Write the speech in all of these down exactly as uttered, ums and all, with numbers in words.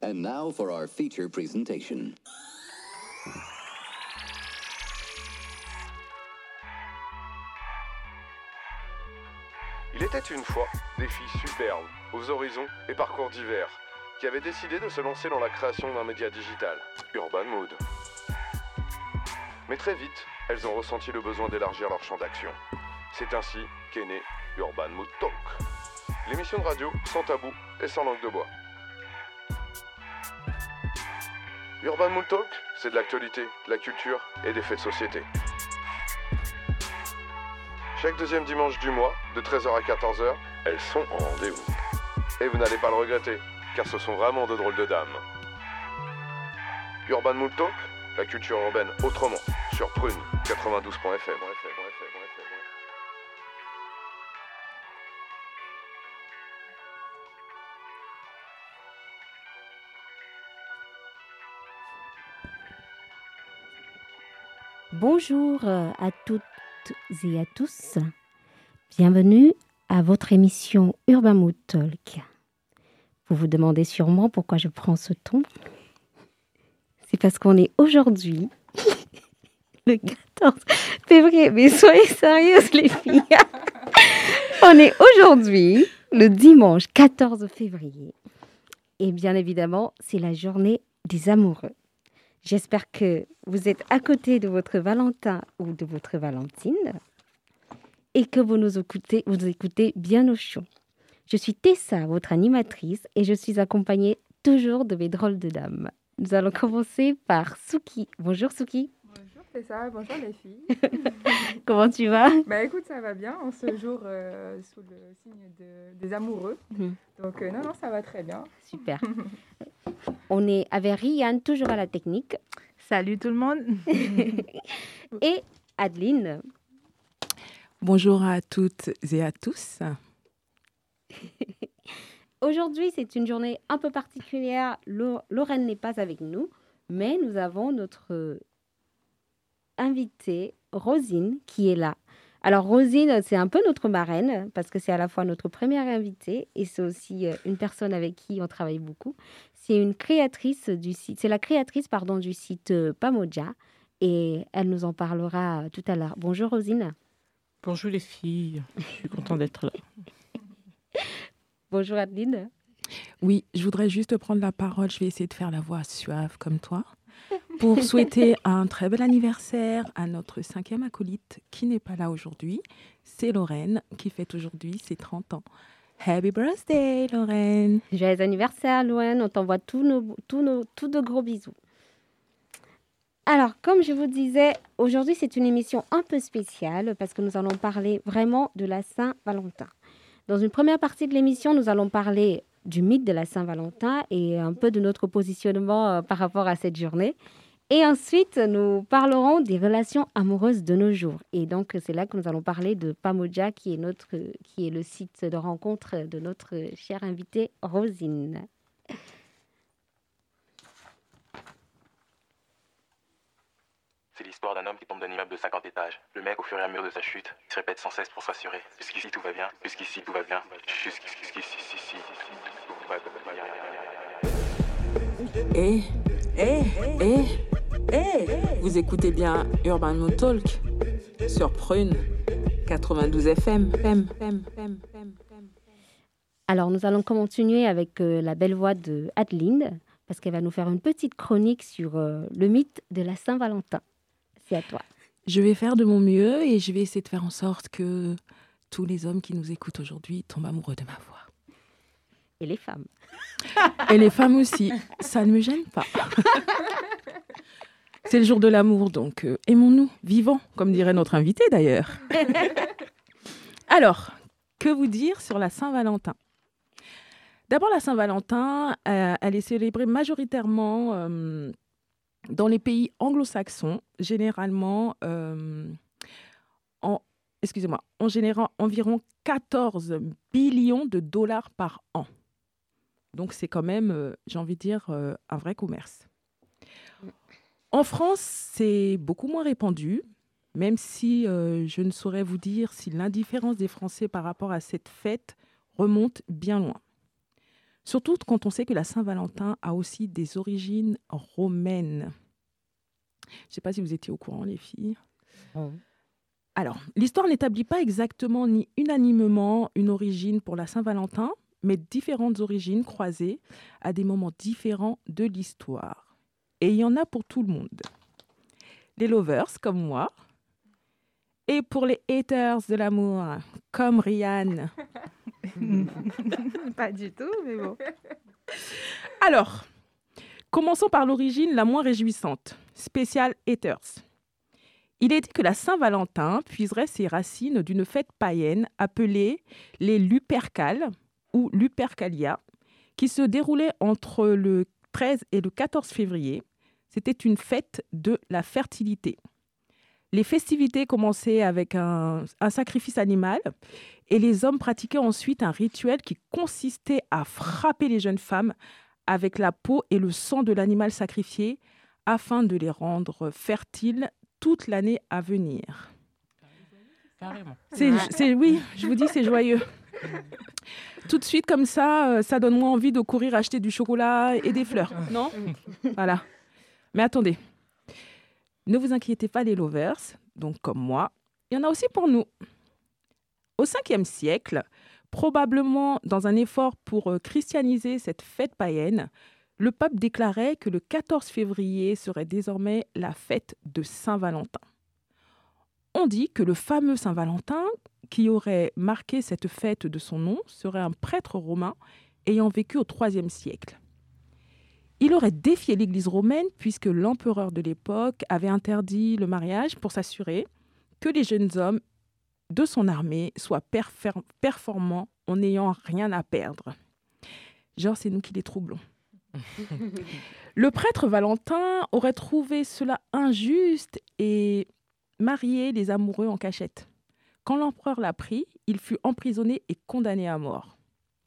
And now for our feature presentation. Il était une fois des filles superbes, aux horizons et parcours divers, qui avaient décidé de se lancer dans la création d'un média digital, Urban Mood. Mais très vite, elles ont ressenti le besoin d'élargir leur champ d'action. C'est ainsi qu'est né Urban Mood Talk, l'émission de radio sans tabou et sans langue de bois. Urban Mood Talk, c'est de l'actualité, de la culture et des faits de société. Chaque deuxième dimanche du mois, de treize heures à quatorze heures, elles sont en rendez-vous. Et vous n'allez pas le regretter, car ce sont vraiment de drôles de dames. Urban Mood Talk, la culture urbaine autrement, sur Prune quatre-vingt-douze point F M. Bonjour à toutes et à tous. Bienvenue à votre émission Urban Mood Talk. Vous vous demandez sûrement pourquoi je prends ce ton. C'est parce qu'on est aujourd'hui, le quatorze février. Mais soyez sérieuses les filles. On est aujourd'hui, le dimanche quatorze février. Et bien évidemment, c'est la journée des amoureux. J'espère que vous êtes à côté de votre Valentin ou de votre Valentine et que vous nous écoutez, vous écoutez bien au chaud. Je suis Tessa, votre animatrice, et je suis accompagnée toujours de mes drôles de dames. Nous allons commencer par Souki. Bonjour Souki. Bonjour Tessa, bonjour les filles. Comment tu vas? Bah écoute, ça va bien, en ce jour euh, sous le signe de, des amoureux. Mmh. Donc euh, non, non, ça va très bien. Super. On est avec Rianne, toujours à la technique. Salut tout le monde. Et Adeline. Bonjour à toutes et à tous. Aujourd'hui, c'est une journée un peu particulière. Lorraine n'est pas avec nous, mais nous avons notre invitée, Rosine, qui est là. Alors, Rosine, c'est un peu notre marraine, parce que c'est à la fois notre première invitée et c'est aussi une personne avec qui on travaille beaucoup. C'est une créatrice du site, c'est la créatrice, pardon, du site Pamoja, et elle nous en parlera tout à l'heure. Bonjour, Rosine. Bonjour les filles, je suis contente d'être là. Bonjour, Adeline. Oui, je voudrais juste prendre la parole, je vais essayer de faire la voix suave comme toi, pour souhaiter un très bel anniversaire à notre cinquième acolyte qui n'est pas là aujourd'hui. C'est Lorraine qui fête aujourd'hui ses trente ans. Happy birthday, Lorraine. Joyeux anniversaire, Lorraine. On t'envoie tous nos, tous nos, tous de gros bisous. Alors, comme je vous disais, aujourd'hui, c'est une émission un peu spéciale parce que nous allons parler vraiment de la Saint-Valentin. Dans une première partie de l'émission, nous allons parler du mythe de la Saint-Valentin et un peu de notre positionnement euh, par rapport à cette journée. Et ensuite, nous parlerons des relations amoureuses de nos jours. Et donc, c'est là que nous allons parler de Pamoja, qui est, notre, qui est le site de rencontre de notre chère invitée Rosine. C'est l'histoire d'un homme qui tombe d'un immeuble de cinquante étages. Le mec, au fur et à mesure de sa chute, il se répète sans cesse pour s'assurer. Jusqu'ici, tout va bien. Jusqu'ici, tout va bien. Jusqu'ici, tout va bien. Eh, eh, eh, eh, vous écoutez bien Urban Mood Talk sur Prune quatre-vingt-douze F M. Alors, nous allons continuer avec euh, la belle voix de Adeline, parce qu'elle va nous faire une petite chronique sur euh, le mythe de la Saint-Valentin. C'est à toi. Je vais faire de mon mieux et je vais essayer de faire en sorte que tous les hommes qui nous écoutent aujourd'hui tombent amoureux de ma voix. Et les femmes. Et les femmes aussi. Ça ne me gêne pas. C'est le jour de l'amour, donc euh, aimons-nous, vivants, comme dirait notre invité d'ailleurs. Alors, que vous dire sur la Saint-Valentin ? D'abord, la Saint-Valentin, euh, elle est célébrée majoritairement euh, dans les pays anglo-saxons, généralement, euh, en, excusez-moi, en générant environ quatorze billions de dollars par an. Donc, c'est quand même, euh, j'ai envie de dire, euh, un vrai commerce. En France, c'est beaucoup moins répandu, même si euh, je ne saurais vous dire si l'indifférence des Français par rapport à cette fête remonte bien loin. Surtout quand on sait que la Saint-Valentin a aussi des origines romaines. Je ne sais pas si vous étiez au courant, les filles. Oh. Alors, l'histoire n'établit pas exactement ni unanimement une origine pour la Saint-Valentin, mais différentes origines croisées à des moments différents de l'histoire. Et il y en a pour tout le monde. Les lovers, comme moi, et pour les haters de l'amour, comme Rianne. Pas du tout, mais bon. Alors, commençons par l'origine la moins réjouissante, spéciale haters. Il est dit que la Saint-Valentin puiserait ses racines d'une fête païenne appelée les Lupercales ou Lupercalia, qui se déroulait entre le treize et le quatorze février. C'était une fête de la fertilité. Les festivités commençaient avec un, un sacrifice animal et les hommes pratiquaient ensuite un rituel qui consistait à frapper les jeunes femmes avec la peau et le sang de l'animal sacrifié afin de les rendre fertiles toute l'année à venir. Carrément. C'est, c'est, oui, je vous dis, c'est joyeux. Tout de suite, comme ça, ça donne moins envie de courir acheter du chocolat et des fleurs, non ? Voilà. Mais attendez, ne vous inquiétez pas les lovers, donc comme moi, il y en a aussi pour nous. Au cinquième siècle, probablement dans un effort pour christianiser cette fête païenne, le pape déclarait que le quatorze février serait désormais la fête de Saint-Valentin. On dit que le fameux Saint-Valentin, qui aurait marqué cette fête de son nom, serait un prêtre romain ayant vécu au troisième siècle. Il aurait défié l'Église romaine puisque l'empereur de l'époque avait interdit le mariage pour s'assurer que les jeunes hommes de son armée soient perfer- performants en n'ayant rien à perdre. Genre, c'est nous qui les troublons. Le prêtre Valentin aurait trouvé cela injuste et marié les amoureux en cachette. Quand l'empereur l'a pris, il fut emprisonné et condamné à mort.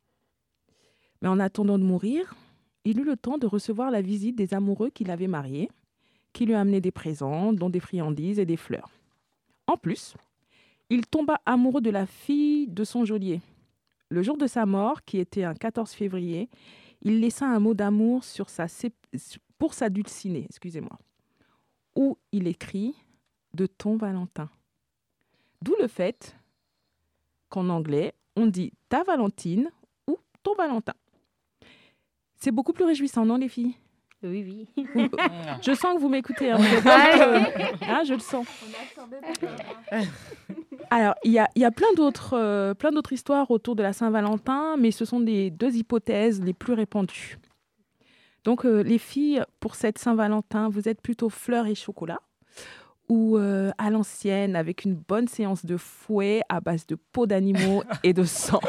Mais en attendant de mourir, il eut le temps de recevoir la visite des amoureux qu'il avait mariés, qui lui amenaient des présents, dont des friandises et des fleurs. En plus, il tomba amoureux de la fille de son geôlier. Le jour de sa mort, qui était un quatorze février, il laissa un mot d'amour sur sa sép- pour sa dulcinée, excusez-moi, où il écrit « de ton Valentin ». D'où le fait qu'en anglais, on dit « ta Valentine » ou « ton Valentin ». C'est beaucoup plus réjouissant, non les filles ? Oui, oui. Je sens que vous m'écoutez. Hein, vous êtes pas, euh, hein, je le sens. Alors, il y a, y a plein, d'autres, euh, plein d'autres histoires autour de la Saint-Valentin, mais ce sont les deux hypothèses les plus répandues. Donc, euh, les filles, pour cette Saint-Valentin, vous êtes plutôt fleurs et chocolat ou euh, à l'ancienne, avec une bonne séance de fouet à base de peau d'animaux et de sang.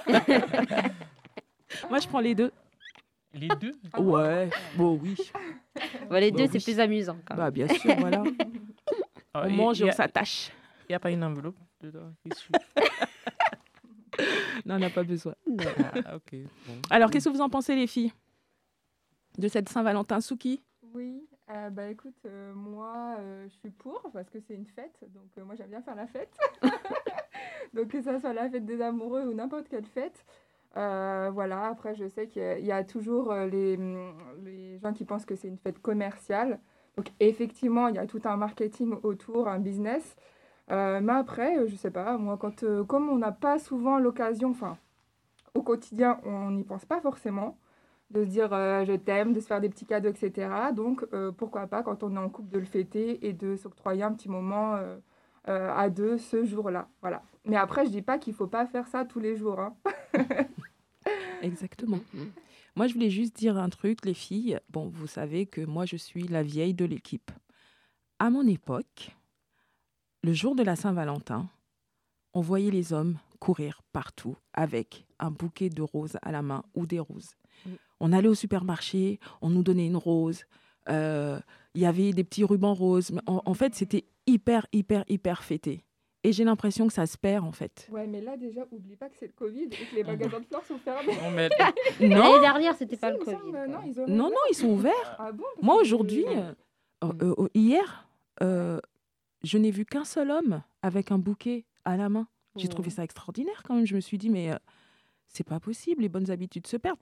Moi, je prends les deux. Les deux? Ouais, bon, oui. Bon, les Bah deux, oui. c'est plus amusant. Quand même. Bah, bien sûr, voilà. Ah, On et- mange et y on a- s'attache. Il n'y a pas une enveloppe dedans? Qu'est-ce que- Non, on n'a pas besoin. Ah, ok. Bon. Alors, qu'est-ce que vous en pensez, les filles, de cette Saint-Valentin? Souki? Oui, euh, bah écoute, euh, moi euh, je suis pour parce que c'est une fête, donc euh, moi j'aime bien faire la fête. Donc que ça soit la fête des amoureux ou n'importe quelle fête. Euh, voilà, après je sais qu'il y a, il y a toujours euh, les, hum, les gens qui pensent que c'est une fête commerciale. Donc effectivement, il y a tout un marketing autour, un business. Euh, mais après, euh, je sais pas, moi, quand, euh, comme on n'a pas souvent l'occasion, enfin, au quotidien, on n'y pense pas forcément, de se dire euh, je t'aime, de se faire des petits cadeaux, et cetera. Donc, euh, pourquoi pas, quand on est en couple, de le fêter et de s'octroyer un petit moment euh, euh, à deux ce jour-là. Voilà. Mais après, je dis pas qu'il faut pas faire ça tous les jours. Hein. Exactement. Moi, je voulais juste dire un truc, les filles. Bon, vous savez que moi, je suis la vieille de l'équipe. À mon époque, le jour de la Saint-Valentin, on voyait les hommes courir partout avec un bouquet de roses à la main ou des roses. Mm. On allait au supermarché, on nous donnait une rose. euh, Il y avait des petits rubans roses. Mais en, en fait, c'était hyper, hyper, hyper fêté. Et j'ai l'impression que ça se perd, en fait. Ouais, mais là, déjà, oublie pas que c'est le Covid et que les magasins de fleurs sont fermés. Non, mais Non, L'année dernière, c'était Si, pas il le me Covid. semble, quoi. non, ils ont non, non, ils sont ouverts. Ah bon? Parce Moi, que- aujourd'hui, euh, euh, euh, hier, euh, je n'ai vu qu'un seul homme avec un bouquet à la main. J'ai Oh. trouvé ça extraordinaire quand même. Je me suis dit, mais euh, c'est pas possible, les bonnes habitudes se perdent.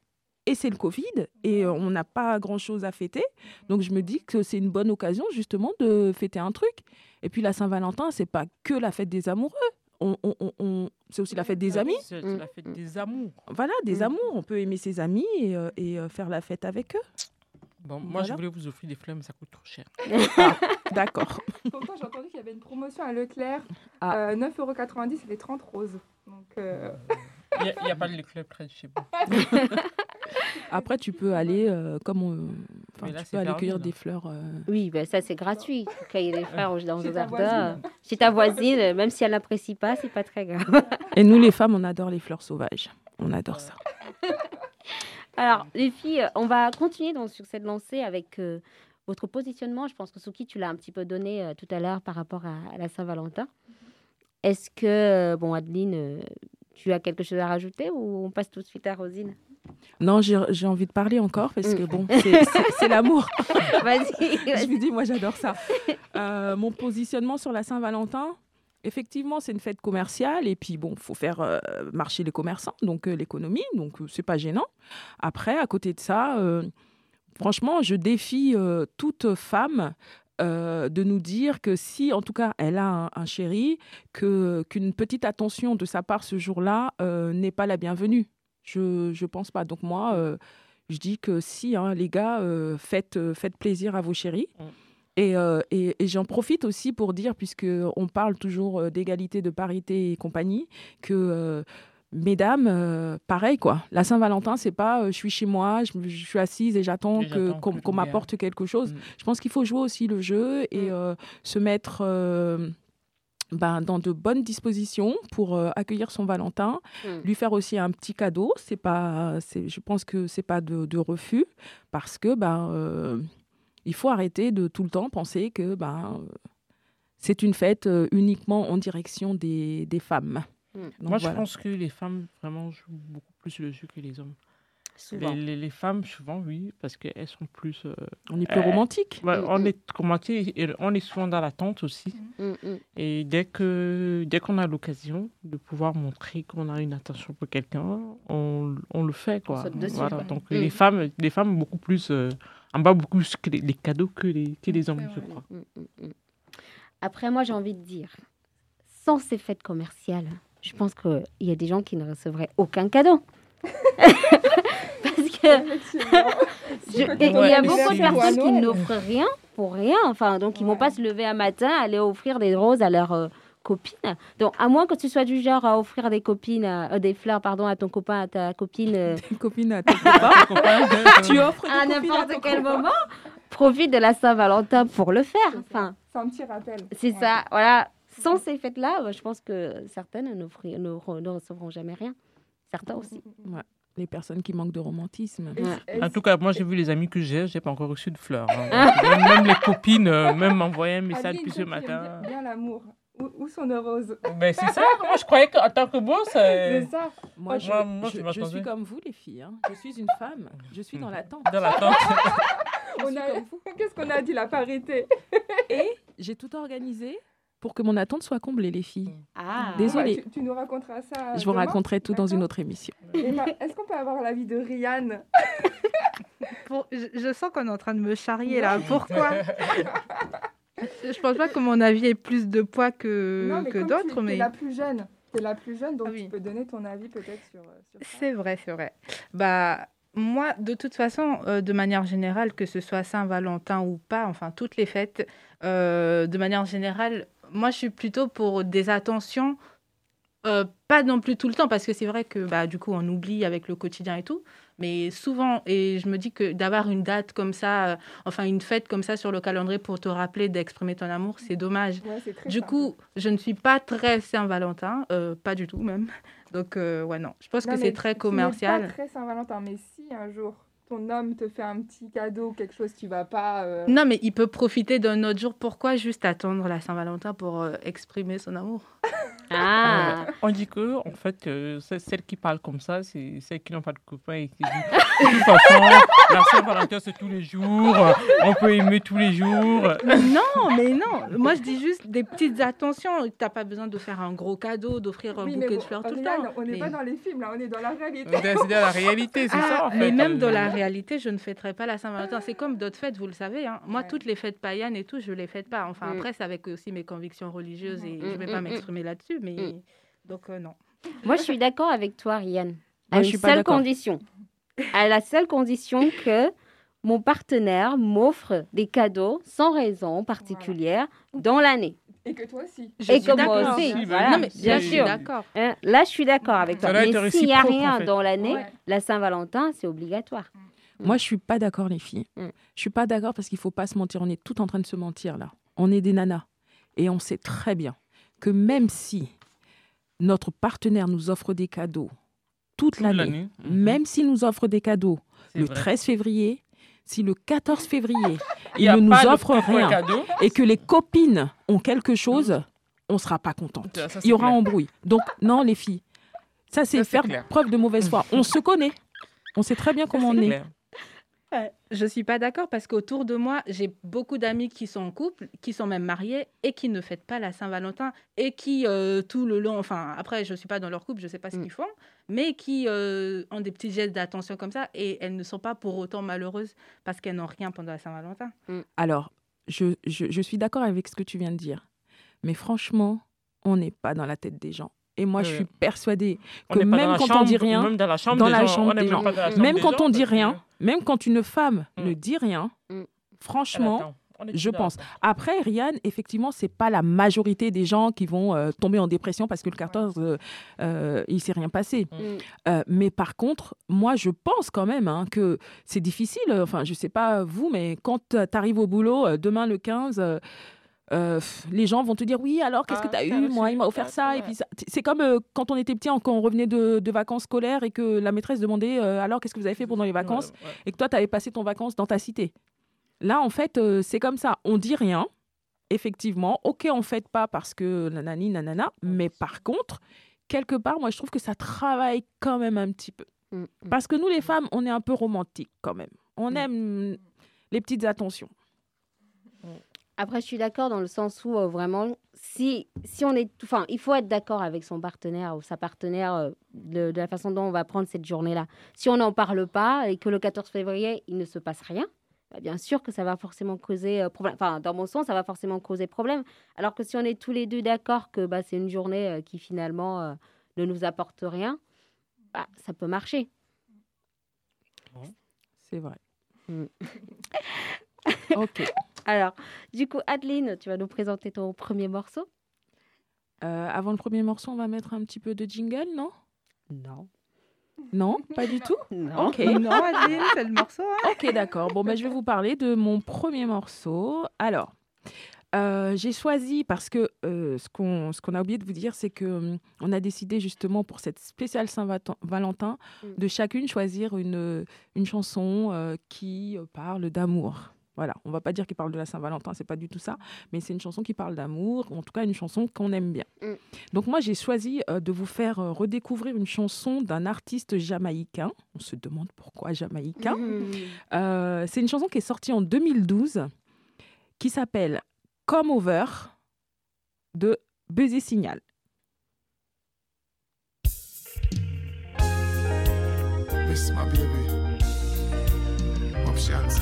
et c'est le Covid, et euh, on n'a pas grand-chose à fêter. Donc, je me dis que c'est une bonne occasion, justement, de fêter un truc. Et puis, la Saint-Valentin, c'est pas que la fête des amoureux. On, on, on, on- c'est aussi la fête des amis. C'est c'est la fête des amours. Voilà, des Mm. amours. On peut aimer ses amis et, euh, et euh, faire la fête avec eux. Bon, moi, je Voilà. voulais vous offrir des fleurs, mais ça coûte trop cher. D'accord. Pourtant, j'ai entendu qu'il y avait une promotion à Leclerc, Ah. euh, neuf euros quatre-vingt-dix et les trente roses. Donc, euh, Il n'y a, pas de Leclerc près de chez vous. Après, tu peux aller, euh, comme on- enfin, Mais là, tu c'est peux aller fermé, cueillir là. des fleurs. euh, Oui, ben ça c'est gratuit. Cueillir les fleurs au- dans Chez un ta jardin. voisine. Chez ta voisine, euh, même si elle n'apprécie pas, c'est pas très grave. Et nous, les femmes, on adore les fleurs sauvages. On adore ça. Alors, les filles, euh, on va continuer donc, sur cette lancée avec euh, votre positionnement. Je pense que Souki, tu l'as un petit peu donné euh, tout à l'heure par rapport à, à la Saint-Valentin. Est-ce que, euh, bon, Adeline, euh, tu as quelque chose à rajouter ou on passe tout de suite à Rosine? Non, j'ai j'ai envie de parler encore parce que Mm. bon, c'est- c'est c'est l'amour. Vas-y. Je vas-y. me dis, moi, j'adore ça. Euh, mon positionnement sur la Saint-Valentin, effectivement, c'est une fête commerciale. Et puis, bon, il faut faire euh, marcher les commerçants, donc euh, l'économie. Donc, euh, c'est pas gênant. Après, à côté de ça, euh, franchement, je défie euh, toute femme euh, de nous dire que si, en tout cas, elle a un, un chéri, que, qu'une petite attention de sa part ce jour-là euh, n'est pas la bienvenue. Je ne pense pas. Donc, moi, euh, je dis que si, hein, les gars, euh, faites, euh, faites plaisir à vos chéris. Mm. Et, euh, et, et j'en profite aussi pour dire, puisqu'on parle toujours euh, d'égalité, de parité et compagnie, que euh, mesdames, euh, pareil, quoi. La Saint-Valentin, c'est pas euh, je suis chez moi, je, me- je suis assise et j'attends Et que, j'attends qu'on, que qu'on le m'apporte quelque chose. Mm. Je pense qu'il faut jouer aussi le jeu et Mm. euh, se mettre euh, ben, dans de bonnes dispositions pour euh, accueillir son Valentin, Mm. lui faire aussi un petit cadeau. C'est pas, c'est, je pense que c'est pas de, de refus parce que ben, euh, il faut arrêter de tout le temps penser que ben, euh, c'est une fête euh, uniquement en direction des, des femmes. Mm. Donc, Moi, voilà. je pense que les femmes vraiment jouent beaucoup plus le jeu que les hommes. Souvent. Les, les, les femmes, souvent, oui, parce qu'elles sont plus. euh, On est plus Euh, romantique. ouais, Mm, on mm. est commenté et on est souvent dans l'attente aussi. Mm, mm. Et dès que dès qu'on a l'occasion de pouvoir montrer qu'on a une attention pour quelqu'un, on, on le fait, quoi. saute dessus, Voilà. quoi. Donc Mm. les femmes, les femmes beaucoup plus euh, en bas beaucoup plus que les, les cadeaux que les que les hommes, C'est je vrai. crois. Mm, mm, mm. Après, moi, j'ai envie de dire, sans ces fêtes commerciales, je pense qu'il y a des gens qui ne recevraient aucun cadeau. Parce que Effectivement. je- Quand et ils il ont y a un beaucoup de anniversaire ou à personnes qui Noël. n'offrent rien pour rien. Enfin, donc, ils ne vont Ouais. pas se lever un matin, aller offrir des roses à leurs euh, copines. Donc, à moins que tu sois du genre à offrir des copines, euh, des fleurs, pardon, à ton copain, à ta copine. euh, Une copine à tes copains. Tu offres des à copines à n'importe ton quel copain. moment, profite de la Saint-Valentin pour le faire. C'est ça. Enfin, C'est un petit rappel. c'est Ouais. ça, voilà. Sans ces fêtes-là, euh, je pense que certaines n'offri- ne, re- ne recevront jamais rien. Certains aussi. Les personnes qui manquent de romantisme. Et- Ouais. et En si- tout cas, moi j'ai vu les amis que j'ai, j'ai pas encore reçu de fleurs. hein. même, même les copines, euh, même m'envoyer un message Adeline, depuis ce toi qui aimes matin. Bien, bien l'amour. Où, où sont nos roses? Ben c'est ça. Moi je croyais qu'en tant que beau, C'est c'est ça. Moi, je, Moi, moi, je- tu je m'attendais. suis comme vous, les filles. hein. Je suis une femme. Je suis dans l'attente. dans l'attente. On a... Qu'est-ce qu'on a dit, la parité? Et j'ai tout organisé pour que mon attente soit comblée, les filles. Ah, Désolée. Ouais, tu, tu nous raconteras ça. Je vous demain. raconterai tout dans une D'accord. autre émission. Et ma- Est-ce qu'on peut avoir l'avis de Rianne? Pour- je, je sens qu'on est en train de me charrier là. Pourquoi? Je pense pas que mon avis ait plus de poids que, Non, mais que comme d'autres, tu es mais la plus jeune. Tu es la plus jeune, donc Ah oui. tu peux donner ton avis peut-être sur, euh, sur ça. c'est vrai, c'est vrai. Bah, moi, de toute façon, euh, de manière générale, que ce soit Saint-Valentin ou pas, enfin, toutes les fêtes, euh, de manière générale, moi, je suis plutôt pour des attentions, euh, pas non plus tout le temps, parce que c'est vrai que, bah, du coup, on oublie avec le quotidien et tout, mais souvent, et je me dis que d'avoir une date comme ça, euh, enfin, une fête comme ça sur le calendrier pour te rappeler d'exprimer ton amour, c'est dommage. Ouais, c'est très Du sympa. coup, je ne suis pas très Saint-Valentin, euh, pas du tout même. Donc, euh, ouais, non. Je pense Non, que mais c'est très tu n'es commercial. pas très Saint-Valentin, mais si un jour ton homme te fait un petit cadeau, quelque chose, tu vas pas. euh, Non, mais il peut profiter d'un autre jour. Pourquoi juste attendre la Saint-Valentin pour euh, exprimer son amour? ah. On dit que, en fait, euh, c'est- celles qui parlent comme ça, c'est celles qui n'ont pas de copain et qui disent De toute façon, la Saint-Valentin, c'est tous les jours. On peut aimer tous les jours. Non, mais non. Moi, je dis juste des petites attentions. Tu n'as pas besoin de faire un gros cadeau, d'offrir un Oui, bouquet mais de bon, fleurs tout le Rian, temps. on n'est Mais- pas dans les films, là, on est dans la réalité. C'est dans la réalité, c'est Ah, ça en fait. mais même dans la réalité, je ne fêterai pas la Saint-Valentin. C'est comme d'autres fêtes, vous le savez. Hein. Moi, Ouais. toutes les fêtes païennes et tout, je ne les fête pas. Enfin, Mm. après, c'est avec aussi mes convictions religieuses et Mm, je ne vais mm, pas mm, m'exprimer là-dessus. Mais Mm. donc, euh, non. Moi, je suis d'accord avec toi, Rian. À Moi, je une suis pas seule d'accord. condition. À la seule condition que mon partenaire m'offre des cadeaux sans raison particulière dans l'année. Et que toi aussi. Je Et suis comme moi d'accord. aussi, Si, voilà, Non, mais bien je suis sûr. d'accord. Hein, là, je suis d'accord avec toi. Ça doit Mais être s'il n'y a réciproque, rien en fait. dans l'année, Ouais. la Saint-Valentin, c'est obligatoire. Moi, je suis pas d'accord, les filles. Mm. Je suis pas d'accord parce qu'il faut pas se mentir. On est tout en train de se mentir là. On est des nanas et on sait très bien que même si notre partenaire nous offre des cadeaux toute Toute l'année, l'année. Mhm. même s'il nous offre des cadeaux C'est le vrai. treize février, si le quatorze février Il y il a ne nous pas de offre propre rien cadeau. et que les copines ont quelque chose, on sera pas contente. Ça, ça, Il y aura c'est embrouille. Donc non, les filles, ça c'est Ça, c'est faire clair. preuve de mauvaise foi. On se connaît. On sait très bien comment on est. clair. Ouais, je suis pas d'accord parce qu'autour de moi, j'ai beaucoup d'amis qui sont en couple, qui sont même mariés et qui ne fêtent pas la Saint-Valentin et qui, euh, tout le long, enfin, après, je suis pas dans leur couple, je sais pas ce Mm. qu'ils font, mais qui euh, ont des petits gestes d'attention comme ça et elles ne sont pas pour autant malheureuses parce qu'elles n'ont rien pendant la Saint-Valentin. Alors, je, je, je suis d'accord avec ce que tu viens de dire. Mais franchement, on n'est pas dans la tête des gens. Et moi, je Ouais. suis persuadée On que n'est pas dans même la quand on chambre, dit rien, même dans la chambre dans des la gens, chambre on n'est des même gens, pas dans la chambre même des quand gens on dit parce que- rien, même quand une femme Mm. ne dit rien, Mm. franchement, Attends, on est je d'accord. pense. Après, Rian, effectivement, c'est pas la majorité des gens qui vont euh, tomber en dépression parce que le quatorze, euh, euh, il s'est rien passé. Mm. Euh, mais par contre, moi, je pense quand même hein, que c'est difficile. euh, Enfin, je sais pas vous, mais quand tu arrives au boulot, euh, demain le quinze, euh, euh, pff, les gens vont te dire oui, alors qu'est-ce Ah, que tu as t'as eu? reçu Moi, il du m'a offert cadeau, ça. ouais. Et puis ça. C'est comme euh, quand on était petit, quand on revenait de, de vacances scolaires et que la maîtresse demandait euh, alors qu'est-ce que vous avez fait pendant les vacances? Ouais, ouais. Et que toi, tu avais passé ton vacances dans ta cité. Là, en fait, euh, c'est comme ça. On dit rien, effectivement. OK, on ne fête pas parce que nanani, nanana. Mais par contre, quelque part, moi, je trouve que ça travaille quand même un petit peu. Mm. Parce que nous, les femmes, on est un peu romantiques quand même. On Mm. aime les petites attentions. Après, je suis d'accord dans le sens où euh, vraiment, si, si on est, enfin, il faut être d'accord avec son partenaire ou sa partenaire euh, de, de la façon dont on va prendre cette journée-là. Si on n'en parle pas et que le quatorze février, il ne se passe rien, bah, bien sûr que ça va forcément causer euh, problème. Enfin, dans mon sens, ça va forcément causer problème. Alors que si on est tous les deux d'accord que bah, c'est une journée euh, qui finalement euh, ne nous apporte rien, bah, ça peut marcher. C'est vrai. Mm. OK. Alors, du coup, Adeline, tu vas nous présenter ton premier morceau? Euh, avant le premier morceau, on va mettre un petit peu de jingle, non? Non. Non, pas du tout? Non. OK. Non, Adeline, c'est le morceau. Hein. Ok, d'accord. Bon, ben, je vais vous parler de mon premier morceau. Alors, euh, j'ai choisi parce que euh, ce qu'on ce qu'on a oublié de vous dire, c'est que hum, on a décidé justement pour cette spéciale Saint-Valentin Mm. de chacune choisir une, une chanson euh, qui euh, parle d'amour. Voilà, on va pas dire qu'il parle de la Saint-Valentin, c'est pas du tout ça, mais c'est une chanson qui parle d'amour, ou en tout cas une chanson qu'on aime bien. Mm. Donc moi, j'ai choisi euh, de vous faire euh, redécouvrir une chanson d'un artiste jamaïcain. On se demande pourquoi jamaïcain. Mhm. Euh, c'est une chanson qui est sortie en deux mille douze qui s'appelle Come Over de Buzzy Signal. Miss my baby, options.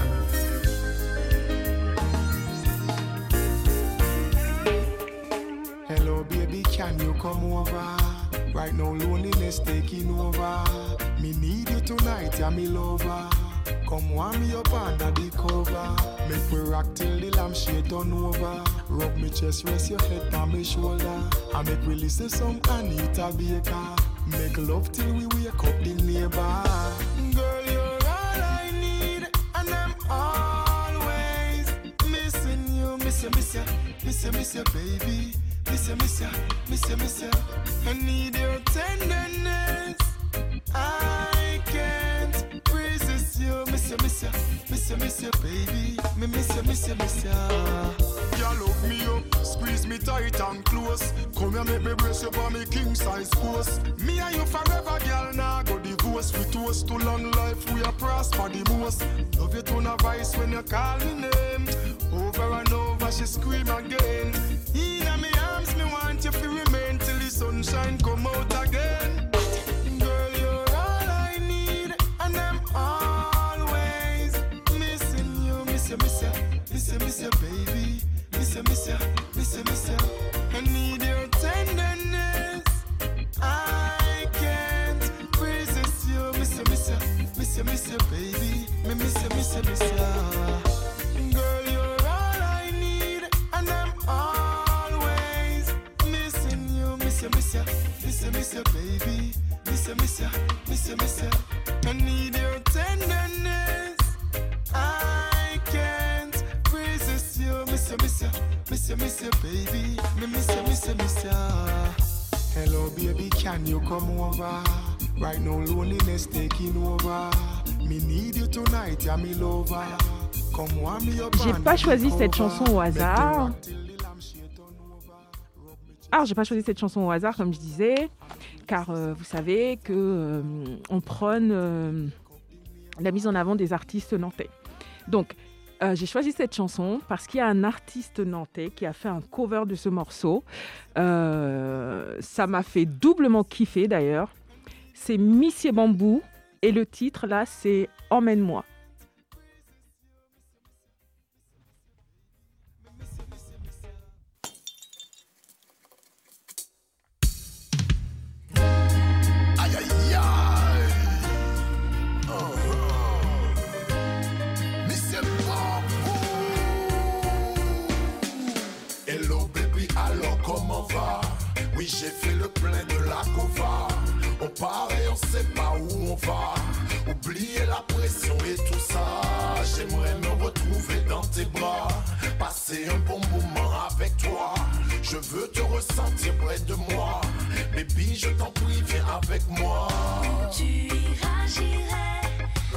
Hello baby, can you come over? Right now loneliness taking over. Me need you tonight, yeah me lover. Come warm me up under the cover. Make we rock till the lampshade turn over. Rub me chest, rest your head on my shoulder. And make we listen some Anita Baker. Make love till we wake up the neighbor. Girl, you're all I need, and I'm always missing you. Miss you, miss you, miss you, miss you, baby. Miss you, miss you, miss you, miss you. I need your tenderness. I can't resist you. Miss you, miss you, miss you, miss you, baby. Me miss you, miss you, miss you. You look me up, squeeze me tight and close. Come here, make me brace you for me king size post. Me and you forever, girl. Now go divorce. toast, we toast to long life, we are prosper the most. Love you tone a voice when you call me name. Over and over she scream again. In my arms me want you to remain till the sunshine come out again. Girl, you're all I need, and I'm always missing you. Miss you, miss you, miss you, miss you, baby. Miss you, miss you, miss you, miss you. I need your tenderness. I can't resist you. Miss you, miss you, miss you, miss you, baby. Me miss you, miss you, miss you. Girl, you're all I need, and I'm always missing you. Miss you, miss you, miss you, miss you, baby. Miss you, miss you, miss you, miss you. I need your tenderness. I can't resist you. Miss you, miss you, miss you, miss you, baby. Me miss you, miss you, miss you. Hello, baby, can you come over? Right now, loneliness taking over. Me need you tonight, yeah, me lover. Come warm me up. J'ai pas choisi cette chanson au hasard. Alors, j'ai pas choisi cette chanson au hasard, comme je disais, car euh, vous savez que euh, on prône euh, la mise en avant des artistes nantais. Donc, euh, j'ai choisi cette chanson parce qu'il y a un artiste nantais qui a fait un cover de ce morceau. Euh, ça m'a fait doublement kiffer d'ailleurs. C'est Monsieur Bambou et le titre là, c'est Emmène-moi. Oui, j'ai fait le plein de la cova. On part et on sait pas où on va. Oublier la pression et tout ça. J'aimerais me retrouver dans tes bras. Passer un bon moment avec toi. Je veux te ressentir près de moi. Baby, je t'en prie, viens avec moi. Tu iras, j'irai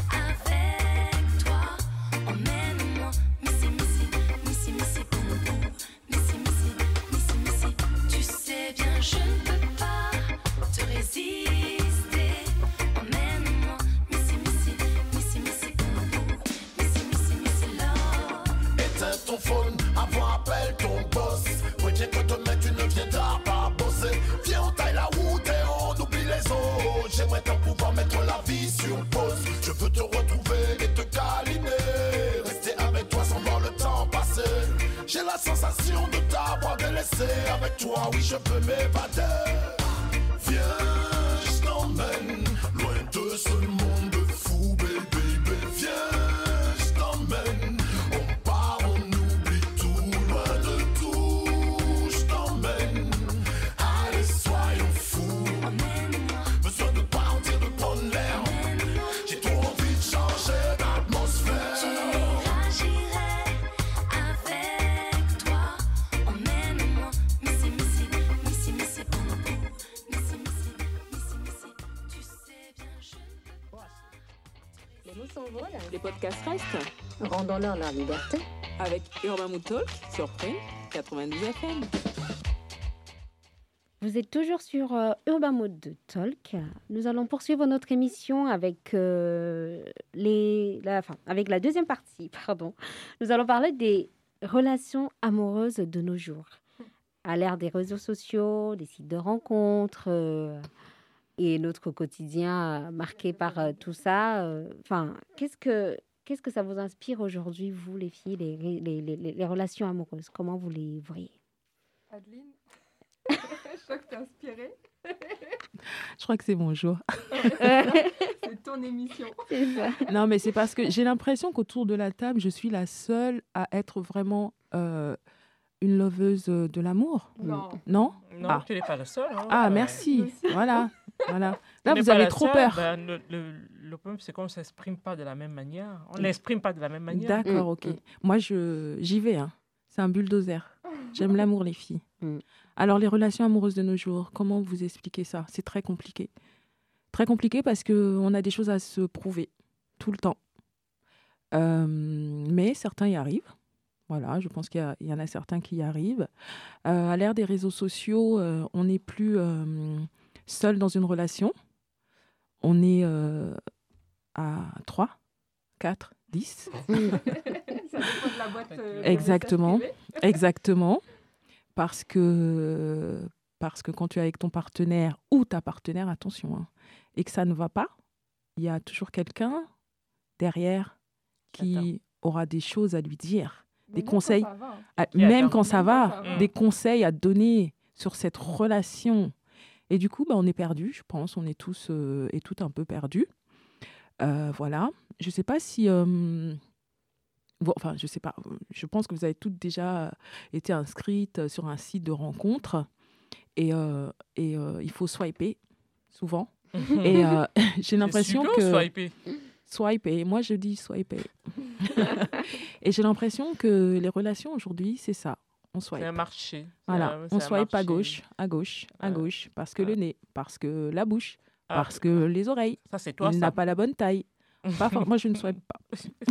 avec toi. Emmène-moi, Missy, Missy, Missy, Missy, Bambou. Missy, Missy, Missy, Missy. Tu sais bien, je ne peux pas te résister. Emmène-moi, Missy, Missy, Missy, Missy, Bambou. Missy, Missy, Missy, love. Éteins ton phone, avant appelle ton boss. Retiens que demain tu ne viendras pas bosser. Viens, on taille la route et on oublie les autres. J'aimerais tant pouvoir mettre la vie sur pause. Je veux te retrouver et te câliner. Rester avec toi sans voir le temps passer. J'ai la sensation de t'avoir délaissé. Avec toi, oui, je peux m'évader. Viens, je t'emmène loin de ce monde fou, baby, baby. Viens, je t'emmène. On part, on oublie tout, loin de tout. Je t'emmène. Allez, soyons fous. Besoin de partir, de prendre l'air. J'ai trop envie de changer d'atmosphère. Tu iras, j'irai avec toi. Emmène-moi, Missy, Missy, Missy, Missy, Bambou. Missy, Missy, Missy, Missy. Tu sais bien, je ne peux pas. Les mots s'envolent, les podcasts restent. Rendons-leur leur liberté. Avec Urban Mood Talk sur Prune quatre-vingt-douze F M. Vous êtes toujours sur euh, Urban Mood Talk. Nous allons poursuivre notre émission avec, euh, les, la, enfin, avec la deuxième partie. Pardon. Nous allons parler des relations amoureuses de nos jours. À l'ère des réseaux sociaux, des sites de rencontres euh, et notre quotidien euh, marqué par euh, tout ça. euh, Enfin, qu'est-ce que, qu'est-ce que ça vous inspire aujourd'hui, vous, les filles, les, les, les, les, les relations amoureuses? Comment vous les voyez? Adeline, je crois que t'es inspirée. Je crois que c'est mon jour. C'est ton émission. C'est ça. Non, mais c'est parce que j'ai l'impression qu'autour de la table, je suis la seule à être vraiment euh, une loveuse de l'amour. Non. Non Non, ah. tu n'es pas la seule. Hein. Ah, Euh, merci. Voilà. voilà. Là, tu n'es vous pas avez la trop seule, peur. ben, le, le, le problème, c'est qu'on ne s'exprime pas de la même manière. On ne l'exprime pas de la même manière. D'accord, Mm, ok. mm. Moi, je, j'y vais. Hein. C'est un bulldozer. J'aime l'amour, les filles. Mm. Alors, les relations amoureuses de nos jours, comment vous expliquez ça? C'est très compliqué. Très compliqué parce qu'on a des choses à se prouver tout le temps. Euh, mais certains y arrivent. Voilà, je pense qu'il y, a, il y en a certains qui y arrivent. Euh, à l'ère des réseaux sociaux, euh, on n'est plus euh, seul dans une relation. on est euh, à trois, quatre, dix. Ça dépend de la boîte. euh, de Exactement, message privé. exactement. Parce que, parce que quand tu es avec ton partenaire ou ta partenaire, attention, hein, et que ça ne va pas, il y a toujours quelqu'un derrière qui aura des choses à lui dire, des Même quand conseils, ça va, hein. à- Qui attend. même quand ça Même va, quand ça va. des conseils à donner sur cette relation. Et du coup, bah, on est perdu, je pense, on est tous euh, et toutes un peu perdus. Euh, voilà. Je ne sais pas si... euh, bon, enfin, je sais pas. Je pense que vous avez toutes déjà été inscrites sur un site de rencontre. Et, euh, et euh, il faut swiper, souvent. Et euh, j'ai l'impression super, que... swiper. Swiper. Moi, je dis swiper. Et j'ai l'impression que les relations aujourd'hui, c'est ça. On swipe. C'est un marché. Voilà, C'est un- on c'est un swipe à marché. gauche, à gauche, à Ouais. gauche, parce que Ouais. le nez, parce que la bouche, Ah, parce que les oreilles. Ça, c'est toi, Il ça. n'a pas la bonne taille. Pas for- Moi, je ne swipe pas.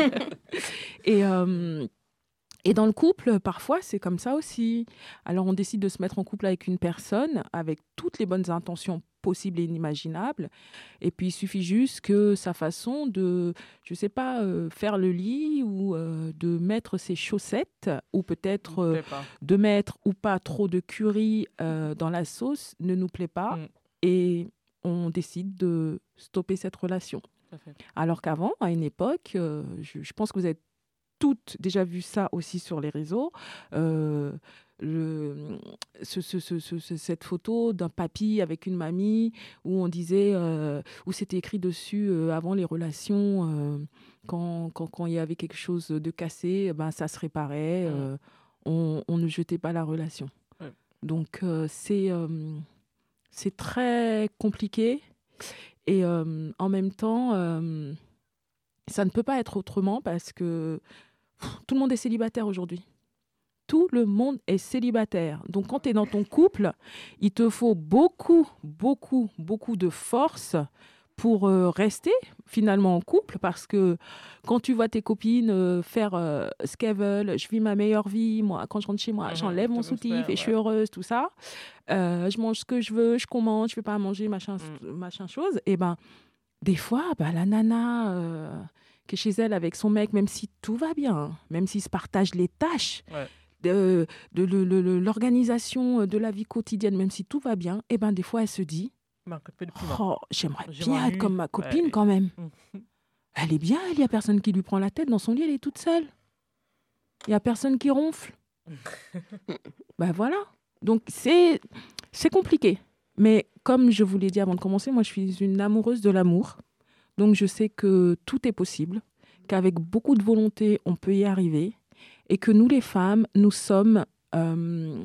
et, euh, et dans le couple, parfois, c'est comme ça aussi. Alors, on décide de se mettre en couple avec une personne avec toutes les bonnes intentions possibles et inimaginables. Et puis, il suffit juste que sa façon de, je ne sais pas, euh, faire le lit ou euh, de mettre ses chaussettes ou peut-être euh, Plaît pas. de mettre ou pas trop de curry euh, dans la sauce ne nous plaît pas. Mm. Et on décide de stopper cette relation. Tout à fait. Alors qu'avant, à une époque, euh, je, je pense que vous avez toutes déjà vu ça aussi sur les réseaux, euh, le, ce, ce- ce- ce- ce- cette photo d'un papy avec une mamie où on disait, euh, où c'était écrit dessus euh, avant les relations, euh, quand, quand, quand il y avait quelque chose de cassé, ben, ça se réparait, euh, on, on ne jetait pas la relation. Ouais. Donc euh, c'est, euh, c'est très compliqué. Et euh, en même temps, euh, ça ne peut pas être autrement parce que pff, tout le monde est célibataire aujourd'hui. Tout le monde est célibataire. Donc, quand tu es dans ton couple, il te faut beaucoup, beaucoup, beaucoup de force pour euh, rester finalement en couple parce que quand tu vois tes copines euh, faire euh, ce qu'elles veulent, je vis ma meilleure vie, moi, quand je rentre chez moi, Mhm, j'enlève mon tout comme soutif ça, et je suis ouais. heureuse, tout ça. Euh, je mange ce que je veux, je commande, je ne vais pas manger machin, Mm. machin chose. Et ben, des fois, bah, la nana euh, qui est chez elle avec son mec, même si tout va bien, même s'ils se partagent les tâches, Ouais. de, de, le- le- le- l'organisation de la vie quotidienne, même si tout va bien, et ben, des fois, elle se dit Il manque un peu de piment. oh, j'aimerais J'aimerais bien être lui. comme ma copine Ouais. quand même. Mm. Elle est bien, il n'y a personne qui lui prend la tête dans son lit, elle est toute seule. Il n'y a personne qui ronfle. Ben voilà. Donc, c'est, c'est compliqué. Mais comme je vous l'ai dit avant de commencer, moi, je suis une amoureuse de l'amour. Donc, je sais que tout est possible, qu'avec beaucoup de volonté, on peut y arriver. Et que nous, les femmes, nous sommes... euh,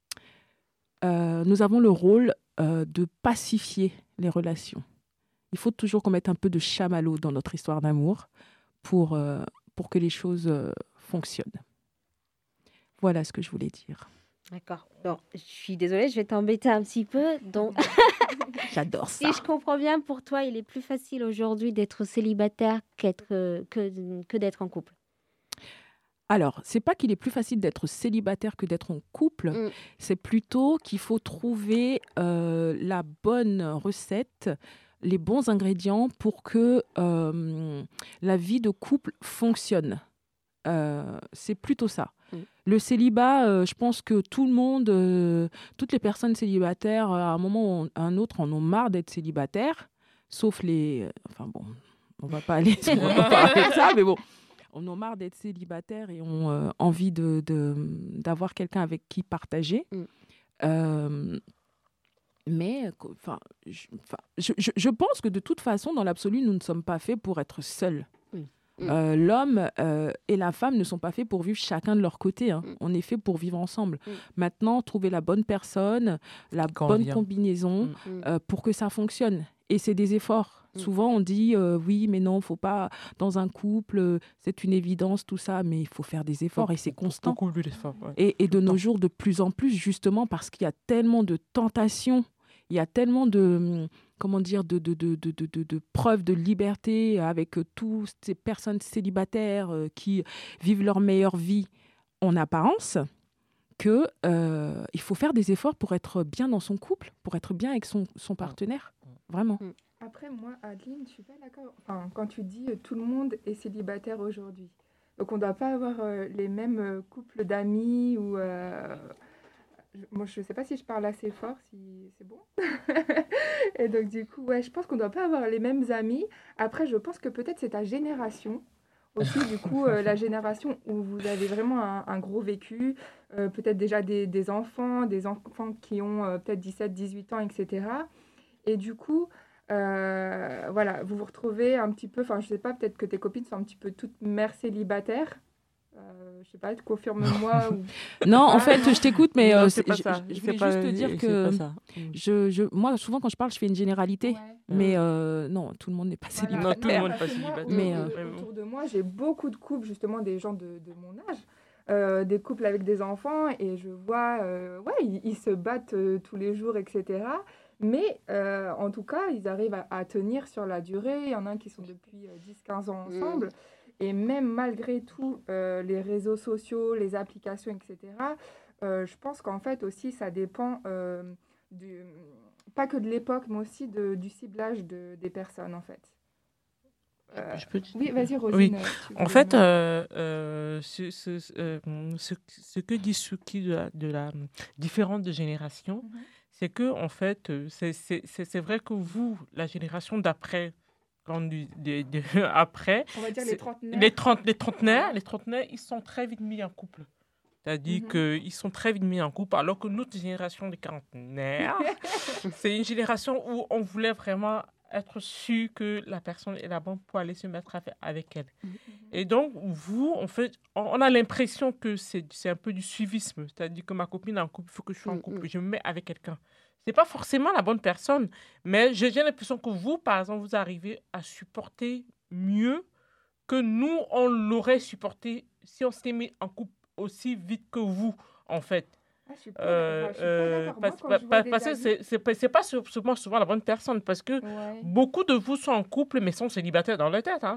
euh, nous avons le rôle euh, de pacifier les relations. Il faut toujours qu'on mette un peu de chamallow dans notre histoire d'amour pour, euh, pour que les choses euh, fonctionnent. Voilà ce que je voulais dire. D'accord. Bon, je suis désolée, je vais t'embêter un petit peu. Donc, J'adore ça. si je comprends bien, pour toi, il est plus facile aujourd'hui d'être célibataire qu'être, euh, que, que d'être en couple. Alors, c'est pas qu'il est plus facile d'être célibataire que d'être en couple, Mm. c'est plutôt qu'il faut trouver euh, la bonne recette, les bons ingrédients pour que euh, la vie de couple fonctionne. Euh, c'est plutôt ça. Mm. Le célibat, euh, je pense que tout le monde, euh, toutes les personnes célibataires, à un moment ou à un autre, en ont marre d'être célibataires, sauf les... euh, enfin bon, on va pas aller on va pas parler de ça, mais bon, on a marre d'être célibataires et ont euh, envie de, de, d'avoir quelqu'un avec qui partager. Mm. Euh, mais enfin, je, enfin, je, je, je pense que de toute façon, dans l'absolu, nous ne sommes pas faits pour être seuls. Mm. Euh, l'homme euh, et la femme ne sont pas faits pour vivre chacun de leur côté. Hein. Mm. On est fait pour vivre ensemble. Mm. Maintenant, trouver la bonne personne, la Quand bonne vient. combinaison Mm. Mm. euh, pour que ça fonctionne. Et c'est des efforts. Mm. Souvent, on dit euh, oui, mais non, faut pas. Dans un couple, euh, c'est une évidence, tout ça, mais il faut faire des efforts et c'est constant. Beaucoup plus d'efforts. Ouais. Et, et de Tout le nos temps. jours, de plus en plus, justement, parce qu'il y a tellement de tentations, il y a tellement de, hum, comment dire, de, de, de, de, de, de- de preuves de liberté avec euh, toutes ces personnes célibataires euh, qui vivent leur meilleure vie en apparence, que euh, il faut faire des efforts pour être bien dans son couple, pour être bien avec son, son partenaire. Vraiment. Après, moi, Adeline, je suis pas d'accord. Enfin, quand tu dis euh, tout le monde est célibataire aujourd'hui. Donc, on ne doit pas avoir euh, les mêmes euh, couples d'amis ou. euh, je- Moi, je ne sais pas si je parle assez fort, si c'est bon. Et donc, du coup, ouais, je pense qu'on ne doit pas avoir les mêmes amis. Après, je pense que peut-être c'est ta génération. Aussi, du coup, euh, la génération où vous avez vraiment un, un gros vécu, euh, peut-être déjà des, des enfants, des enfants qui ont euh, peut-être dix-sept, dix-huit ans, et cetera. Et du coup, euh, voilà, vous vous retrouvez un petit peu, enfin, je sais pas, peut-être que tes copines sont un petit peu toutes mères célibataires. Euh, je sais pas, confirme-moi. Ou... Non, en Ah, fait, non. je t'écoute, mais Non, euh, c'est c'est- pas je, ça. je- je C'est voulais pas- juste te dire c'est que pas ça. je, je, moi, souvent, quand je parle, je fais une généralité, Ouais. mais euh, non, tout le monde n'est pas Voilà. Non, tout le célibataire. monde parce pas que moi, célibataire. Mais, au- euh, au- Vraiment. autour de moi, j'ai beaucoup de couples, justement, des gens de, de mon âge, euh, des couples avec des enfants, et je vois, euh, ouais, ils, ils se battent euh, tous les jours, et cetera. Mais euh, en tout cas, ils arrivent à, à tenir sur la durée. Il y en a qui sont depuis euh, dix quinze ans ensemble. Et même malgré tout, euh, les réseaux sociaux, les applications, et cetera, euh, je pense qu'en fait aussi, ça dépend euh, du, pas que de l'époque, mais aussi de, du ciblage de, des personnes, en fait. Euh, Je peux te- oui, vas-y, Rosine. Oui. euh, tu En voulais fait, me- euh, euh, ce, ce, ce, euh, ce- ce que dit Suki de la, de la différente de génération, Mhm. c'est que en fait, euh, c'est c'est- c'est- c'est vrai que vous, la génération d'après, quand du- de- de- après, On va dire c'est- les trentenaires. les, trente, les trentenaires, Voilà. les trentenaires, ils sont très vite mis en couple. C'est-à-dire Mhm. qu'ils sont très vite mis en couple, alors que notre génération des quarantenaires, c'est une génération où on voulait vraiment être sûr que la personne est la bonne pour aller se mettre avec- avec elle. Et donc, vous, en fait, on on a l'impression que c'est c'est un peu du suivisme. C'est-à-dire que ma copine est en couple, il faut que je sois en couple, je me mets avec quelqu'un. C'est pas forcément la bonne personne, mais j'ai j'ai l'impression que vous, par exemple, vous arrivez à supporter mieux que nous, on l'aurait supporté si on s'était mis en couple aussi vite que vous, en fait. Ah, je suis pas, Euh, enfin, je suis pas euh, d'accord. Moi, parce quand pa- je vois pa- des parce que amis- c'est- c'est pas c'est pas sou- souvent, souvent la bonne personne, parce que Ouais. beaucoup de vous sont en couple, mais sont célibataires dans leur tête. Hein.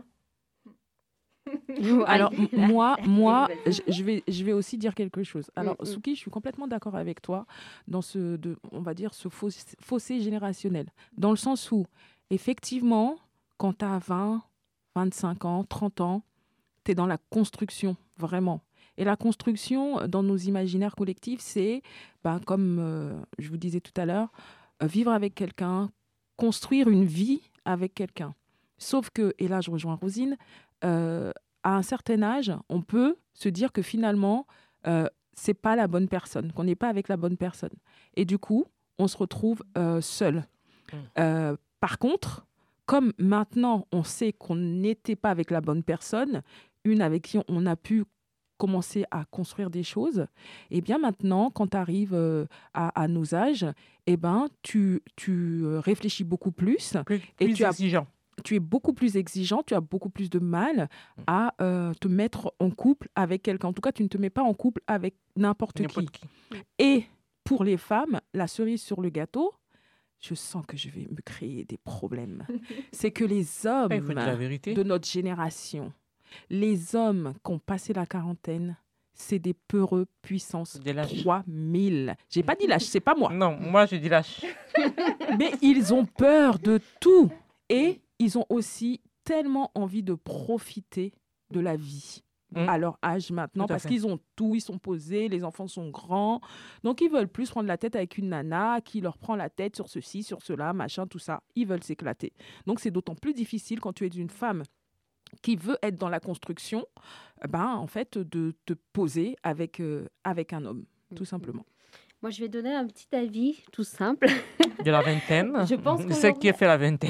Alors, m- Voilà. moi, moi Vas-y. je, je vais, je vais aussi dire quelque chose. Alors, Mm, mm. Souki, je suis complètement d'accord avec toi dans ce, de, on va dire, ce fauss- fossé générationnel. Dans le sens où, effectivement, quand tu as vingt, vingt-cinq ans, trente ans, tu es dans la construction, vraiment. Et la construction, dans nos imaginaires collectifs, c'est, ben, comme euh, je vous disais tout à l'heure, euh, vivre avec quelqu'un, construire une vie avec quelqu'un. Sauf que, et là je rejoins Rosine, euh, à un certain âge, on peut se dire que finalement, euh, c'est pas la bonne personne, qu'on n'est pas avec la bonne personne. Et du coup, on se retrouve euh, seul. Mm. Euh, par contre, comme maintenant, on sait qu'on n'était pas avec la bonne personne, une avec qui on a pu commencer à construire des choses, et bien maintenant, quand tu arrives euh, à, à nos âges, eh ben, tu, tu euh, réfléchis beaucoup plus. Plus, Et plus tu as- exigeant. Tu es beaucoup plus exigeant, tu as beaucoup plus de mal à euh, te mettre en couple avec quelqu'un. En tout cas, tu ne te mets pas en couple avec n'importe qui. N'importe qui. Et pour les femmes, la cerise sur le gâteau, je sens que je vais me créer des problèmes. C'est que les hommes Ah, il faut dire la vérité. de notre génération, les hommes qui ont passé la quarantaine, c'est des peureux puissance Des lâches. trois mille. J'ai pas dit lâche, c'est pas moi. Non, moi je dis lâche. Mais ils ont peur de tout. Et ils ont aussi tellement envie de profiter de la vie Mm. à leur âge maintenant, Tout à parce fait. qu'ils ont tout, ils sont posés, les enfants sont grands. Donc, ils veulent plus prendre la tête avec une nana qui leur prend la tête sur ceci, sur cela, machin, tout ça. Ils veulent s'éclater. Donc, c'est d'autant plus difficile quand tu es une femme qui veut être dans la construction, eh ben, en fait, de te poser avec, euh, avec un homme, tout simplement. Moi, je vais donner un petit avis tout simple. De la vingtaine. Je pense C'est qui a qu'aujourd'hui- fait la vingtaine.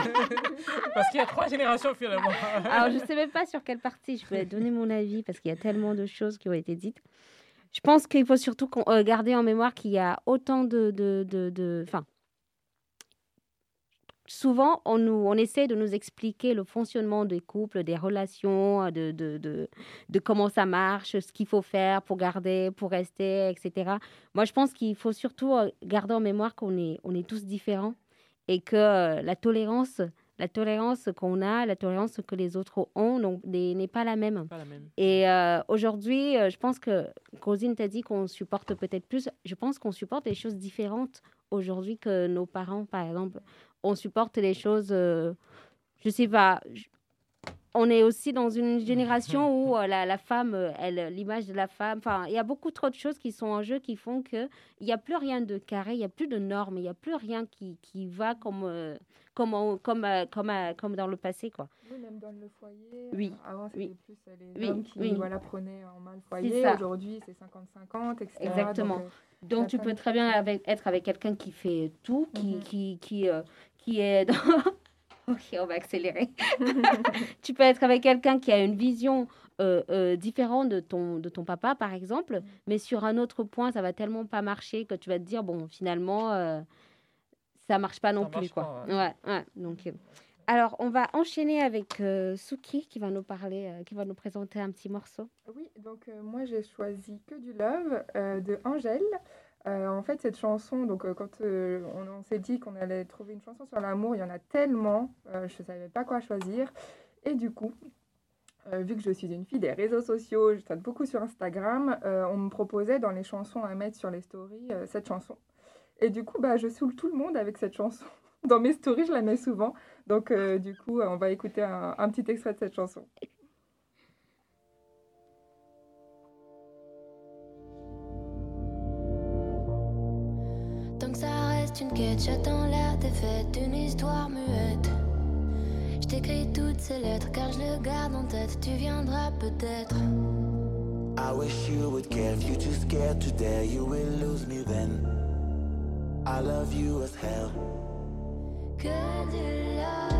Parce qu'il y a trois générations finalement. Alors, je ne sais même pas sur quelle partie je vais donner mon avis parce qu'il y a tellement de choses qui ont été dites. Je pense qu'il faut surtout qu'on- euh, garder en mémoire qu'il y a autant de... de, de, de- enfin, souvent, on, nous, on essaie de nous expliquer le fonctionnement des couples, des relations, de, de, de, de comment ça marche, ce qu'il faut faire pour garder, pour rester, et cetera. Moi, je pense qu'il faut surtout euh, garder en mémoire qu'on est, on est tous différents et que euh, la tolérance, la tolérance qu'on a, la tolérance que les autres ont non- n'est n'est pas la même. Pas la même. Et euh, aujourd'hui, euh, je pense que Rosine t'a dit qu'on supporte peut-être plus. Je pense qu'on supporte des choses différentes aujourd'hui que nos parents, par exemple, on supporte les choses, euh, je sais pas. je- On est aussi dans une génération où euh, la, la femme, euh, elle, l'image de la femme, enfin, il y a beaucoup trop de choses qui sont en jeu qui font que il n'y a plus rien de carré, il n'y a plus de normes, il n'y a plus rien qui, qui va comme, euh, comme, on- comme, euh, comme, euh, comme dans le passé, quoi. Oui, même dans le foyer. Oui, euh, avant, c'était oui. plus euh, les Oui, hommes qui oui. voilà, prenaient en main le C'est foyer. ça. Aujourd'hui, c'est cinquante cinquante, et cetera. Exactement. Donc, euh, il y Donc, a tu plein peux de très bien choses. avec, être avec quelqu'un qui fait tout, qui, Mhm. qui, qui, euh, qui est dans... Ok, on va accélérer. Tu peux être avec quelqu'un qui a une vision euh, euh, différente de ton, de ton papa, par exemple, mais sur un autre point, ça va tellement pas marcher que tu vas te dire, bon, finalement, euh, ça marche pas non Ça plus, marche quoi. pas, ouais. Ouais, ouais. Donc, euh, alors, on va enchaîner avec euh, Suki qui va nous parler, euh, qui va nous présenter un petit morceau. Oui, donc euh, moi j'ai choisi Que du Love euh, de Angèle. Euh, en fait, cette chanson, donc euh, quand euh, on, on s'est dit qu'on allait trouver une chanson sur l'amour, il y en a tellement, euh, je ne savais pas quoi choisir. Et du coup, euh, vu que je suis une fille des réseaux sociaux, je traite beaucoup sur Instagram, euh, on me proposait dans les chansons à mettre sur les stories euh, cette chanson. Et du coup, bah, je saoule tout le monde avec cette chanson. Dans mes stories, je la mets souvent. Donc, euh, du coup, euh, on va écouter un, un petit extrait de cette chanson. Tant que ça reste une quête, j'attends la défaite d'une histoire muette. Je t'écris toutes ces lettres car je le garde en tête. Tu viendras peut-être. I wish you would care. If you're too scared to dare, you will lose me then. I love you as hell. Que du love.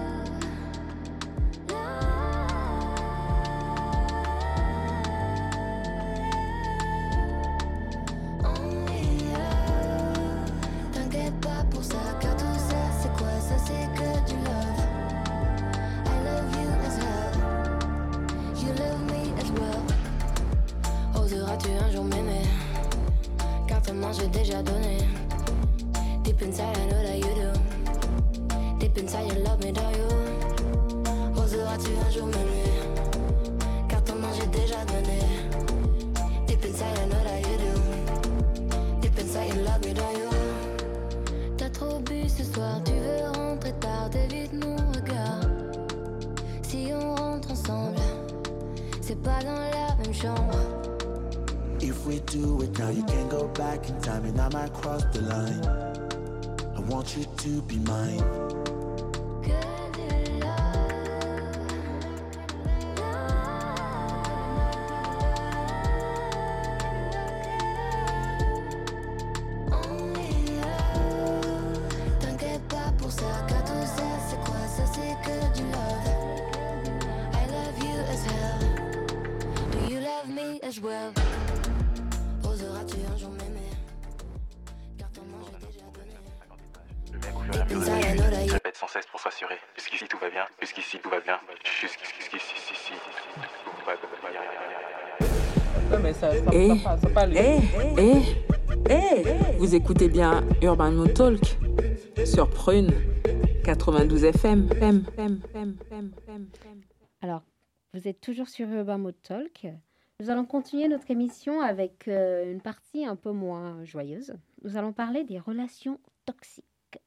Only love. T'inquiète pas pour ça, car tout ça c'est quoi? Ça c'est que du love. I love you as hell. You love me as well. Oseras-tu un jour m'aimer? Car tellement j'ai déjà donné. Deep inside I know that you do. Deep inside you love me, do you? Oseras-tu un jour m'aimer? Car tellement j'ai déjà donné. Deep inside I know that you do. Deep inside you love me, do you? T'as trop bu ce soir, tu veux rentrer tard, t'évites mon regard. Si on rentre ensemble, c'est pas dans la même chambre. If we do it now, you can't go back in time, and I might cross the line. I want you to be mine. Que du love. Only love. T'inquiète pas pour ça, car tout ça c'est quoi? Ça c'est que du love. I love you as hell. Do you love me as well? Oseras-tu un jour m'aimer? Car ton nom j'ai déjà donné. Le mec au fur et à mesure de sa chute, il répète sans cesse pour s'assurer. Jusqu'ici tout va bien, jusqu'ici tout va bien, jusqu'ici tout va bien. Non, mais ça, ça, Eh, ça, passe, ça passe. eh, eh, eh, vous écoutez bien Urban Mood Talk sur Prune quatre-vingt-douze F M. M, M, M, M, M, M. Alors, vous êtes toujours sur Urban Mode Talk. Nous allons continuer notre émission avec euh, une partie un peu moins joyeuse. Nous allons parler des relations toxiques.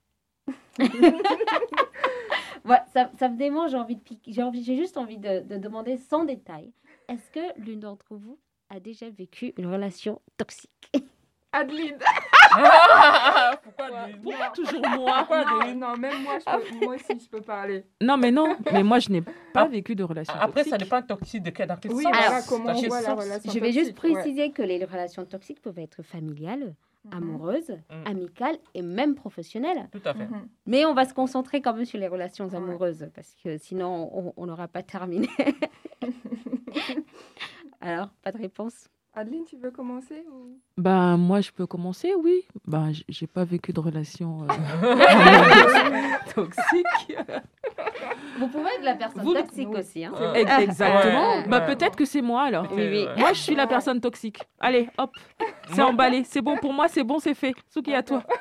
Ouais, ça, ça me démange, j'ai envie de piquer. J'ai, envie, j'ai juste envie de, de demander sans détail. Est-ce que l'une d'entre vous a déjà vécu une relation toxique? Adeline. Pourquoi des- Pourquoi toujours moi? Pourquoi Non, des- non, même moi, je peux- moi aussi, je peux parler. Non, mais non, mais moi, je n'ai pas Ah. vécu de relation Après, toxique. ça dépend toxique de quel, dans quel Oui, sens. voilà Alors, comment dans on quel voit la sens. relation Je vais juste toxique, ouais. préciser que les relations toxiques peuvent être familiales, Mhm. amoureuses, Mhm. amicales et même professionnelles. Tout à fait. Mhm. Mais on va se concentrer quand même sur les relations Ouais. amoureuses parce que sinon on- on n'aura pas terminé. Alors, pas de réponse. Adeline, tu veux commencer ou... Ben, moi, je peux commencer, oui. Ben, j- j'ai pas vécu de relation euh, toxique. Vous pouvez être la personne Vous- toxique oui. aussi. Hein. Ouais. Ex- Exactement. Ouais, Bah, ouais. peut-être que c'est moi alors. Oui, oui. Ouais. Moi, je suis la personne toxique. Allez, hop, c'est emballé. C'est bon pour moi, c'est bon, c'est fait. Souki, à toi.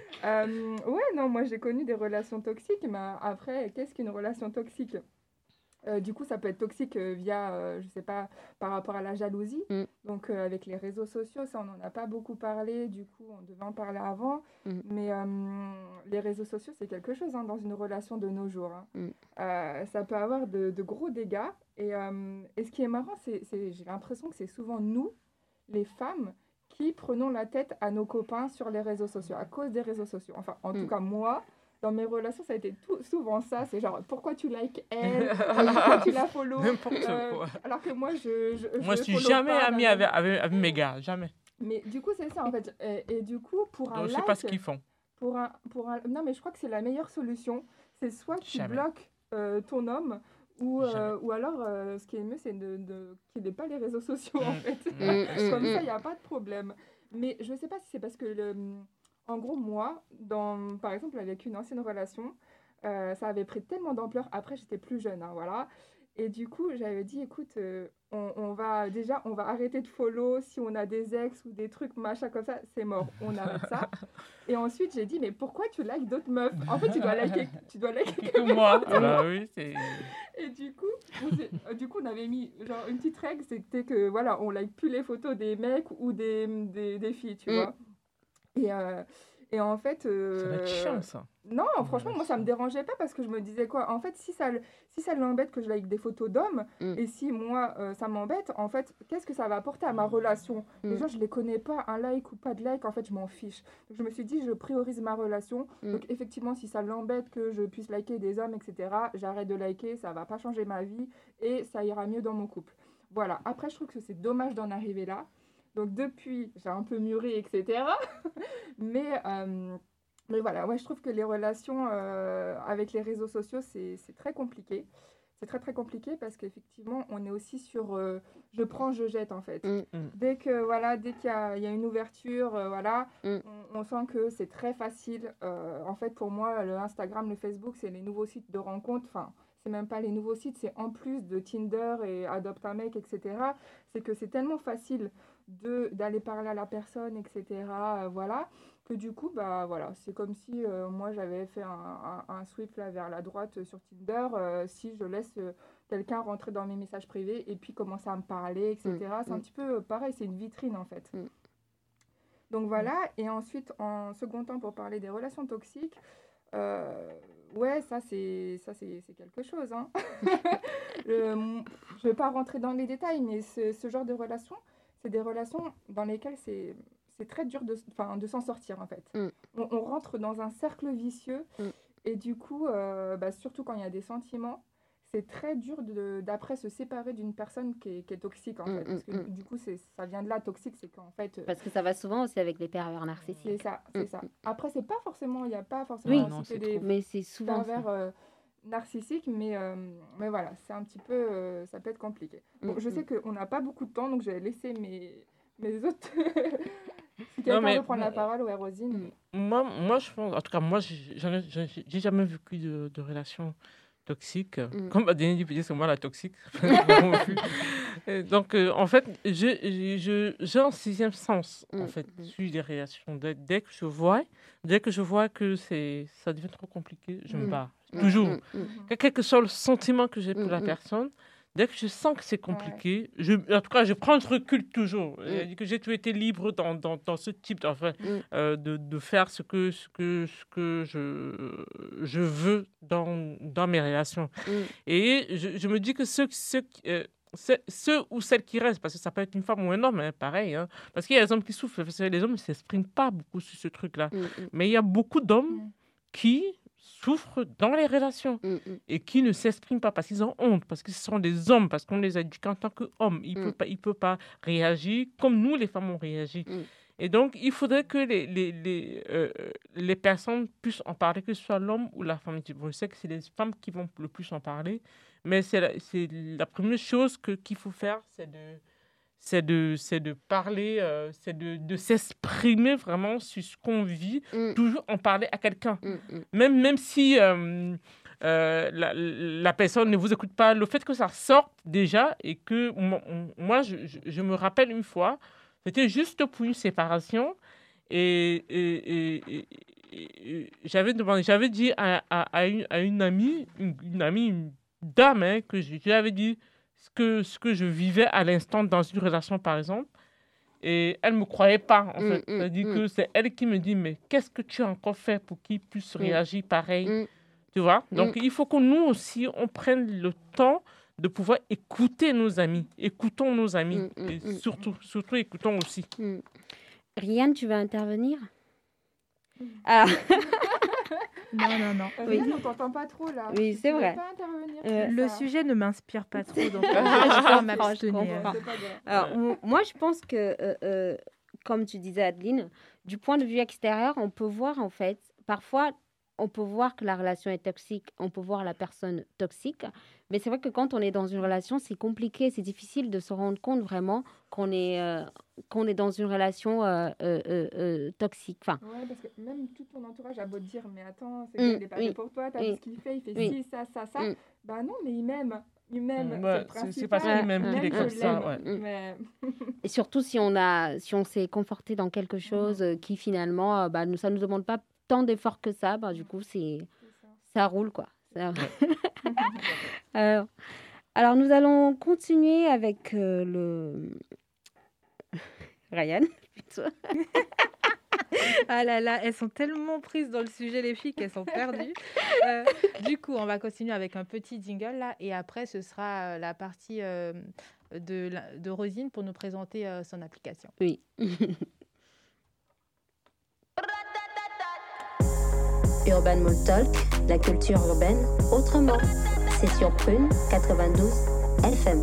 Euh, ouais, non, moi j'ai connu des relations toxiques, mais après, qu'est-ce qu'une relation toxique? Euh, du coup, ça peut être toxique euh, via, euh, je sais pas, par rapport à la jalousie. Mm. Donc, euh, avec les réseaux sociaux, ça, on n'en a pas beaucoup parlé. Du coup, on devait en parler avant. Mm. Mais euh, les réseaux sociaux, c'est quelque chose hein, dans une relation de nos jours. hein. Mm. Euh, ça peut avoir de, de gros dégâts. Et, euh, et ce qui est marrant, c'est, c'est, j'ai l'impression que c'est souvent nous, les femmes, qui prenons la tête à nos copains sur les réseaux sociaux, à cause des réseaux sociaux. Enfin, en Mm. tout cas, moi, dans mes relations, ça a été tout, souvent ça. C'est genre, pourquoi tu likes elle? Pourquoi tu la follow? N'importe Euh, quoi. Alors que moi, je je, Moi, je je suis follow jamais pas, ami nanana. avec, avec, avec mes gars, jamais. Mais du coup, c'est ça, en fait. Et, et du coup, pour un Donc, je like... sais pas ce qu'ils font. Pour un, pour un... Non, mais je crois que c'est la meilleure solution. C'est soit tu Jamais. bloques euh, ton homme, ou, euh, Jamais. ou alors, euh, ce qui est mieux, c'est de, de... qu'il n'ait pas les réseaux sociaux, en Mm. fait. Mm, Comme mm, ça, mm. il n'y a pas de problème. Mais je ne sais pas si c'est parce que, le... en gros, moi, dans... par exemple, avec une ancienne relation, euh, ça avait pris tellement d'ampleur. Après, j'étais plus jeune, hein, voilà. Et du coup, j'avais dit, écoute, euh, on, on va déjà, on va arrêter de follow. Si on a des ex ou des trucs, machin comme ça, c'est mort. On arrête ça. Et ensuite, j'ai dit, mais pourquoi tu likes d'autres meufs? En fait, tu dois liker, tu dois liker Que moi. Bah oui, c'est. et du coup, on s'est- euh, du coup, on avait mis genre une petite règle, c'était que voilà, on like plus les photos des mecs ou des, des, des filles, tu Mm. vois. Et, euh, et en fait, Ça va être euh, chiant, ça. non, franchement, moi, ça me dérangeait pas parce que je me disais quoi. En fait, si ça, le- si ça l'embête que je like des photos d'hommes, Mm. et si moi, euh, ça m'embête, en fait, qu'est-ce que ça va apporter à ma relation? Mm. Déjà, je les connais pas, un like ou pas de like, en fait, je m'en fiche. Donc, je me suis dit, je priorise ma relation. Mm. Donc, effectivement, si ça l'embête que je puisse liker des hommes, et cetera, j'arrête de liker, ça va pas changer ma vie et ça ira mieux dans mon couple. Voilà. Après, je trouve que c'est dommage d'en arriver là. Donc, depuis, j'ai un peu mûri, et cetera. Mais. euh, mais voilà, ouais, je trouve que les relations euh, avec les réseaux sociaux, c'est c'est très compliqué. C'est très très compliqué parce qu'effectivement, on est aussi sur euh, je prends, je jette en fait. Mm. Mm. Dès que voilà, dès qu'il y a, il y a une ouverture, euh, voilà, Mm. on, on sent que c'est très facile. Euh, en fait, pour moi, le Instagram, le Facebook, c'est les nouveaux sites de rencontres. Enfin, c'est même pas les nouveaux sites, c'est en plus de Tinder et Adopte un mec, et cetera. C'est que c'est tellement facile de d'aller parler à la personne, et cetera. euh, voilà. Que du coup, bah voilà, c'est comme si euh, moi j'avais fait un, un, un swipe là vers la droite euh, sur Tinder, euh, si je laisse euh, quelqu'un rentrer dans mes messages privés et puis commencer à me parler, et cetera. Mm, C'est un mm. petit peu euh, pareil, c'est une vitrine en fait. Mm. Donc voilà, et ensuite en second temps pour parler des relations toxiques, euh, ouais, ça c'est ça c'est c'est quelque chose. Hein. Le- je vais pas rentrer dans les détails, mais ce, ce genre de relations, c'est des relations dans lesquelles c'est c'est très dur de, s- enfin, de s'en sortir en fait. Mm. On, on rentre dans un cercle vicieux Mm. et du coup, euh, bah, surtout quand il y a des sentiments, c'est très dur de- d'après se séparer d'une personne qui est, qui est toxique en Mm, fait. Parce que mm, du coup, c'est- ça vient de là, toxique, c'est qu'en fait, euh, Parce que ça va souvent aussi avec les pervers c'est narcissiques. ça, c'est Mm. ça. Après, c'est pas forcément, il n'y a pas forcément Oui, aussi non, que c'est des trop. mais c'est souvent ça. pervers euh, narcissiques, mais, euh, mais voilà, c'est un petit peu, euh, ça peut être compliqué. Bon, Mm, je mm. sais qu'on n'a pas beaucoup de temps, donc je vais laisser mes, mes autres. Si quelqu'un mais- veut prendre la parole, ouais, Rosine. Moi, moi, je pense, en tout cas, moi, j'ai j'en ai- j'ai j'ai jamais vécu de, de relation toxique. Mm. Comme Adélie peut dire, c'est moi la toxique. Vraiment vu. Et donc, euh, en fait, je- je- je- j'ai un sixième sens, en Mm, fait, mm. sur les relations. Dès, dès que je vois, dès que je vois que c'est, ça devient trop compliqué, je me Mm. barre. Mm, Toujours. mm, mm. Mhm. Que- Quel que soit le sentiment que j'ai pour Mm, la mm. personne, dès que je sens que c'est compliqué, je, en tout cas, je prends ce recul toujours. Mm. Et que j'ai toujours été libre dans, dans, dans ce type, enfin, Mm. euh, de, de faire ce que, ce que, ce que je, je veux dans, dans mes relations. Mm. Et je, je me dis que ceux, ceux, qui- euh, ceux, ceux ou celles qui restent, parce que ça peut être une femme ou un homme, hein, pareil, hein, parce qu'il y a des hommes qui souffrent, parce que les hommes ne s'expriment pas beaucoup sur ce truc-là. Mm, mm. Mais il y a beaucoup d'hommes Mm. qui souffrent dans les relations Mm, mm. et qui ne s'expriment pas parce qu'ils ont honte, parce qu'ils sont des hommes, parce qu'on les a éduqués en tant qu'hommes. Ils ne Mm. peuvent pas, ils peuvent pas réagir comme nous, les femmes, on réagit. Mm. Et donc, il faudrait que les, les, les, euh, les personnes puissent en parler, que ce soit l'homme ou la femme. Je sais que c'est les femmes qui vont le plus en parler, mais c'est la, c'est la première chose que, qu'il faut faire, c'est de, c'est de, c'est de parler, euh, c'est de, de s'exprimer vraiment sur ce qu'on vit, Mm. toujours en parler à quelqu'un. Mm, mm. Même, même si euh, euh, la, la personne ne vous écoute pas, le fait que ça sorte déjà et que mo- moi, je, je, je me rappelle une fois, c'était juste pour une séparation et, et, et, et- et- et j'avais demandé, j'avais dit à, à, à une, à une amie, une, une amie, une dame hein, que je, je lui avais dit ce que, ce que je vivais à l'instant dans une relation, par exemple. Et elle ne me croyait pas, en Mm, fait. mm, C'est-à-dire mm. que c'est elle qui me dit, mais qu'est-ce que tu as encore fait pour qu'il puisse Mm. réagir pareil? Mm. Tu vois? Donc, Mm. il faut que nous aussi, on prenne le temps de pouvoir écouter nos amis. Écoutons nos amis. Mm, mm, Et mm. surtout, surtout, écoutons aussi. Mm. Rianne, tu veux intervenir? Ah, Non, non, non. Euh, Oui. Rianne, on t'entend pas trop là. Oui, Tu c'est veux vrai. pas intervenir Euh, sur Le ça. sujet ne m'inspire pas trop, donc euh, je Je vais comprends, m'abstenir. je comprends. C'est pas grave. Alors, m- moi, je pense que, euh, euh, comme tu disais, Adeline, du point de vue extérieur, on peut voir, en fait, parfois, on peut voir que la relation est toxique, on peut voir la personne toxique, mais c'est vrai que quand on est dans une relation, c'est compliqué, c'est difficile de se rendre compte vraiment qu'on est, euh, qu'on est dans une relation euh, euh, euh, euh, toxique. Enfin, Ouais, parce que même tout ton entourage a beau te dire, mais attends, c'est Mm, gars, il est pas oui, fait pour toi, t'as oui, vu ce qu'il fait, il fait oui. ci, ça, ça, ça. Mm. Bah non, mais il m'aime. Il m'aime. Mm, c'est ouais, le c'est- c'est principal. parce qu'il m'aime qu'il Même est je comme ça, l'aime, ouais. Mm. mais et surtout si on a, si on s'est conforté dans quelque chose euh, qui finalement, euh, bah, nous, ça ne nous demande pas tant d'efforts que ça, bah, du coup, c'est, c'est ça. ça roule, quoi. Ça- alors, alors, nous allons continuer avec euh, le... Ryan, plutôt. Ah là là, elles sont tellement prises dans le sujet, les filles, qu'elles sont perdues. Euh, du coup, on va continuer avec un petit jingle là, et après, ce sera euh, la partie euh, de, la- de Rosine pour nous présenter euh, son application. Oui. Urban Mall Talk, la culture urbaine autrement. C'est sur Prune quatre-vingt-douze F M.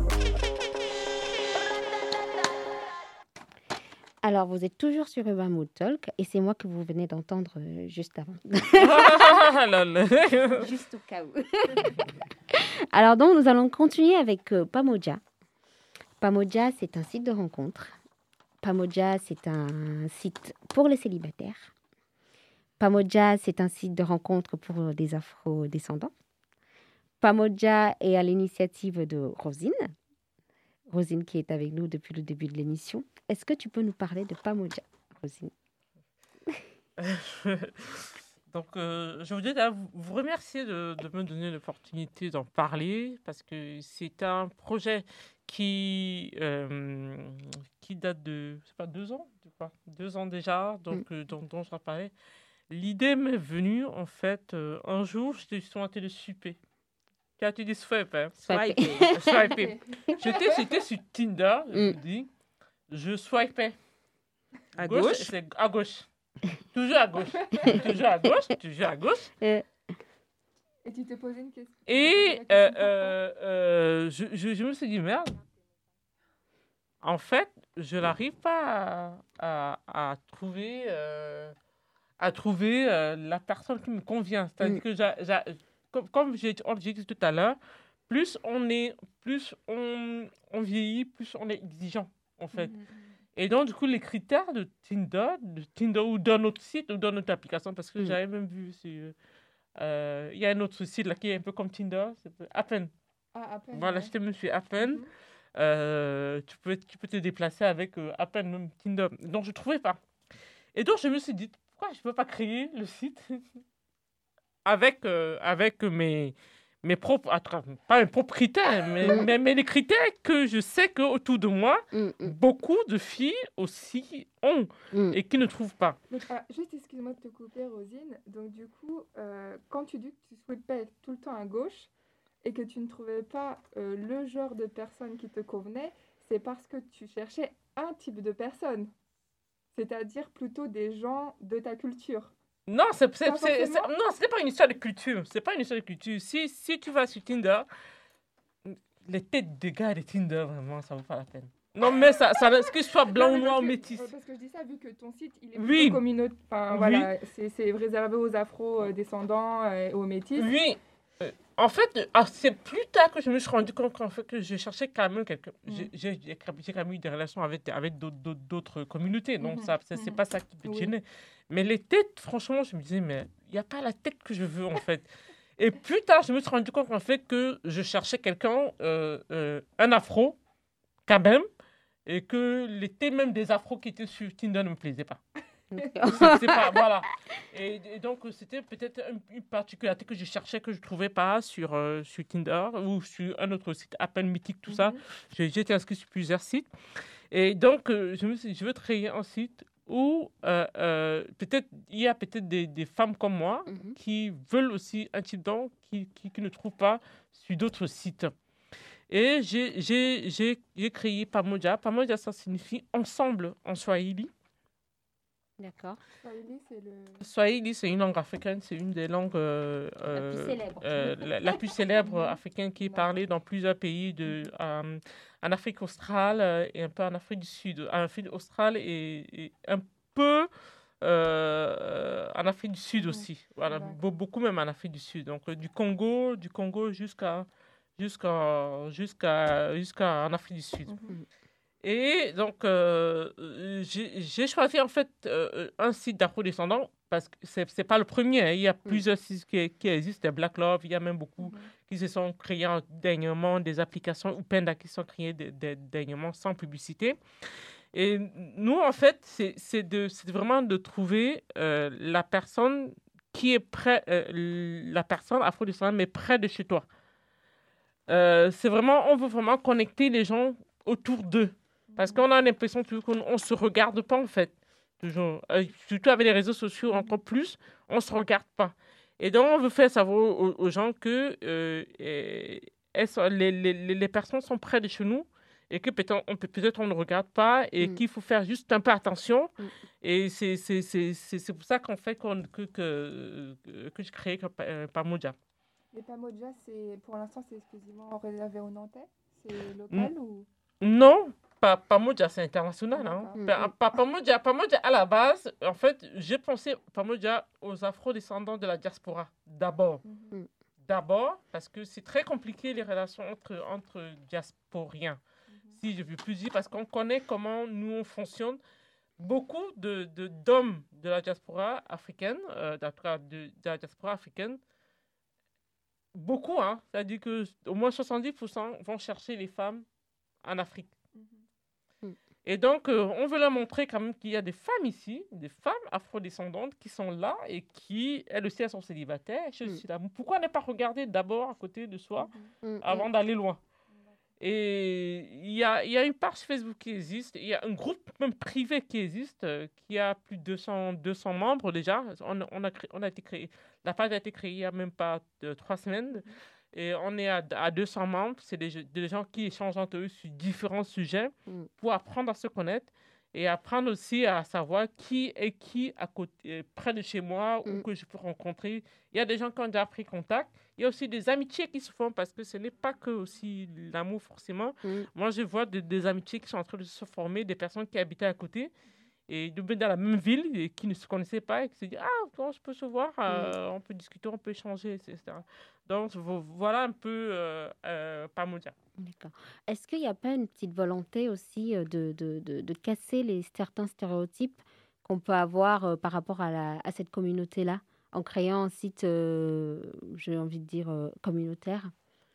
Alors, vous êtes toujours sur Urban Mood Talk et c'est moi que vous venez d'entendre euh, juste avant. Lol. Juste au cas où. Alors, donc, nous allons continuer avec euh, Pamoja. Pamoja, c'est un site de rencontre. Pamoja, c'est un site pour les célibataires. Pamoja, c'est un site de rencontre pour des afro-descendants. Pamoja est à l'initiative de Rosine. Rosine qui est avec nous depuis le début de l'émission. Est-ce que tu peux nous parler de Pamoja, Rosine? Donc, euh, je voudrais d'ailleurs vous vous remercier de, de me donner l'opportunité d'en parler parce que c'est un projet qui, euh, qui date de, c'est pas deux ans, je crois, deux ans déjà, donc, euh, dont, dont je parlais. L'idée m'est venue, en fait, euh, un jour, j'étais sur un télé super. Qui a tu dit swipe, hein? Swiper. Swiper. J'étais, j'étais sur Tinder, je Mm. vous dis, je swipais. À gauche. c'est à gauche. Toujours à gauche. toujours à gauche, toujours à gauche. Euh, Et tu t'es posé une question. Et tu t'es posé la euh, question pourquoi euh, euh, je, je, je me suis dit, merde, en fait, je n'arrive pas à, à, à trouver, euh, à trouver euh, la personne qui me convient. C'est-à-dire Mm. que, j'a- j'a- comme, comme j'ai j'ai dit tout à l'heure, plus on est, plus on, on vieillit, plus on est exigeant, en fait. Mhm, mhm. Et donc, du coup, les critères de Tinder, de Tinder ou d'un autre site ou d'une autre application, parce que Mm. j'avais même vu, c'est, euh, il y a un autre site là qui est un peu comme Tinder, c'est Appen. Ah, à peine. Voilà, ouais. je te me suis Appen. Mhm. Euh, tu, peux, tu peux te déplacer avec euh, Appen, même Tinder. Donc, je ne trouvais pas. Et donc, je me suis dit, pourquoi je ne peux pas créer le site avec, euh, avec mes, mes propres, attra- pas mes propres critères, mais, Mm. mais, mais les critères que je sais qu'autour de moi, mm, mm, beaucoup de filles aussi ont mm. et qui ne trouvent pas. Donc, ah, juste excuse-moi de te couper, Rosine. Donc, du coup, euh, quand tu dis que tu souhaitais tout le temps à gauche et que tu ne trouvais pas euh, le genre de personne qui te convenait, c'est parce que tu cherchais un type de personne. C'est-à-dire plutôt des gens de ta culture. Non, c'est, c'est, Pas c'est, c'est- forcément. non, ce n'est pas une histoire de culture. C'est pas une histoire de culture. Si, si tu vas sur Tinder, les têtes de gars de Tinder, vraiment, ça vaut pas la peine. Non, mais ça, ça, que ce soit blanc Non, ou mais noir ou parce que- métis. euh, Parce que je dis ça vu que ton site, il est Oui. plutôt communautaire. Enfin, Oui. voilà, c'est, c'est réservé aux afro-descendants et aux métis. Oui. Euh, En fait, euh, ah, c'est plus tard que je me suis rendu compte qu'en fait, que je cherchais quand même quelqu'un. J'ai, j'ai, j'ai quand j'ai quand même eu des relations avec, avec d'autres, d'autres, d'autres communautés. Donc, Mhm, ça, c'est, c'est mhm. pas ça qui me Oui. gênait. Mais les têtes, franchement, je me disais, mais il n'y a pas la tête que je veux, en fait. Et plus tard, je me suis rendu compte, en fait, que je cherchais quelqu'un, euh, euh, un afro, quand même, et que les têtes même des afros qui étaient sur Tinder ne me plaisaient pas. C'est- c'est pas, voilà. Et, et donc, c'était peut-être une, une particularité que je cherchais, que je ne trouvais pas sur, euh, sur Tinder ou sur un autre site, Appel Mythique, tout ça. J'ai j'ai été inscrit sur plusieurs sites. Et donc, euh, je me suis dit, je veux créer un site où euh, euh, peut-être il y a peut-être des, des femmes comme moi qui veulent aussi un type d'homme qui, qui, qui ne trouvent pas sur d'autres sites. Et j'ai- j'ai j'ai- j'ai créé Pamoja. Pamoja, ça signifie ensemble en Swahili. D'accord. Swahili, c'est le. Swahili, c'est une langue africaine, c'est une des langues euh, plus euh, célèbre. euh, la, la plus célèbre africaine qui est parlée dans plusieurs pays, de, euh, en Afrique australe euh, et un peu en Afrique du Sud. En Afrique australe et, et un peu euh, en Afrique du Sud aussi. Voilà, be- beaucoup même en Afrique du Sud. Donc euh, du Congo, du Congo jusqu'à jusqu'à jusqu'à jusqu'à en Afrique du Sud. Et donc, euh, j'ai j'ai choisi en fait euh, un site d'afro-descendants parce que ce n'est pas le premier. Hein. Il y a plusieurs sites qui, qui existent, des Black Love, il y a même beaucoup qui se sont créés en- dernièrement, des applications ou Penda qui sont créées de- de- dernièrement sans publicité. Et nous, en fait, c'est c'est de- c'est vraiment de trouver euh, la personne qui est près, euh, la personne afro-descendante, mais près de chez toi. Euh, c'est vraiment, on veut vraiment connecter les gens autour d'eux. Parce qu'on a l'impression toujours qu'on ne se regarde pas, en fait. Toujours. Euh, surtout avec les réseaux sociaux, encore plus, on ne se regarde pas. Et donc, on veut faire savoir aux, aux gens que euh, euh, elles sont- les, les, les les personnes sont près de chez nous et que peut-être on peut- peut-être on ne regarde pas et qu'il faut faire juste un peu attention. Et c'est c'est- c'est- c'est- c'est pour ça qu'en fait, qu'on- que, que, que je crée euh, Pamoja. Les Pamoja, c'est pour l'instant, c'est exclusivement réservé aux Nantais. C'est local Mm. ou. Non, pas Pamoja, c'est international. Hein. D'accord. Pa- pa- Pamoja, Pamoja, à la base, en fait, j'ai pensé Pamoja aux afro-descendants de la diaspora, d'abord. D'abord, parce que c'est très compliqué les relations entre, entre diasporiens. Si je veux plus dire, parce qu'on connaît comment nous on fonctionne. Beaucoup de, de, d'hommes de la diaspora africaine, euh, en tout cas de, de la diaspora africaine, beaucoup, hein, c'est-à-dire qu'au moins soixante-dix pour cent vont chercher les femmes en Afrique. Et donc, euh, on veut leur montrer quand même qu'il y a des femmes ici, des femmes afrodescendantes qui sont là et qui, elles aussi, elles sont célibataires. Je suis là. Pourquoi ne pas regarder d'abord à côté de soi avant d'aller loin? Et il y a, il y a une page Facebook qui existe, il y a un groupe même privé qui existe, euh, qui a plus de deux cents, deux cents membres déjà. On, on, a créé, on a été créé, la page a été créée il n'y a même pas de, trois semaines. Et on est à, à deux cents membres. C'est des, des gens qui échangent entre eux sur différents sujets pour apprendre à se connaître et apprendre aussi à savoir qui est qui à côté, près de chez moi ou que je peux rencontrer. Il y a des gens qui ont déjà pris contact. Il y a aussi des amitiés qui se font parce que ce n'est pas que aussi l'amour forcément. Moi, je vois de- des amitiés qui sont en train de se former, des personnes qui habitaient à côté et de dans la même ville et qui ne se connaissaient pas et qui se disent ah bon, je peux se voir, euh, on peut discuter, on peut échanger, et cetera. Donc vo- voilà un peu euh, euh, Pamoja. D'accord. Est-ce qu'il n'y a pas une petite volonté aussi euh, de, de, de, de casser les, certains stéréotypes qu'on peut avoir euh, par rapport à, la, à cette communauté-là, en créant un site, euh, j'ai envie de dire, euh, communautaire?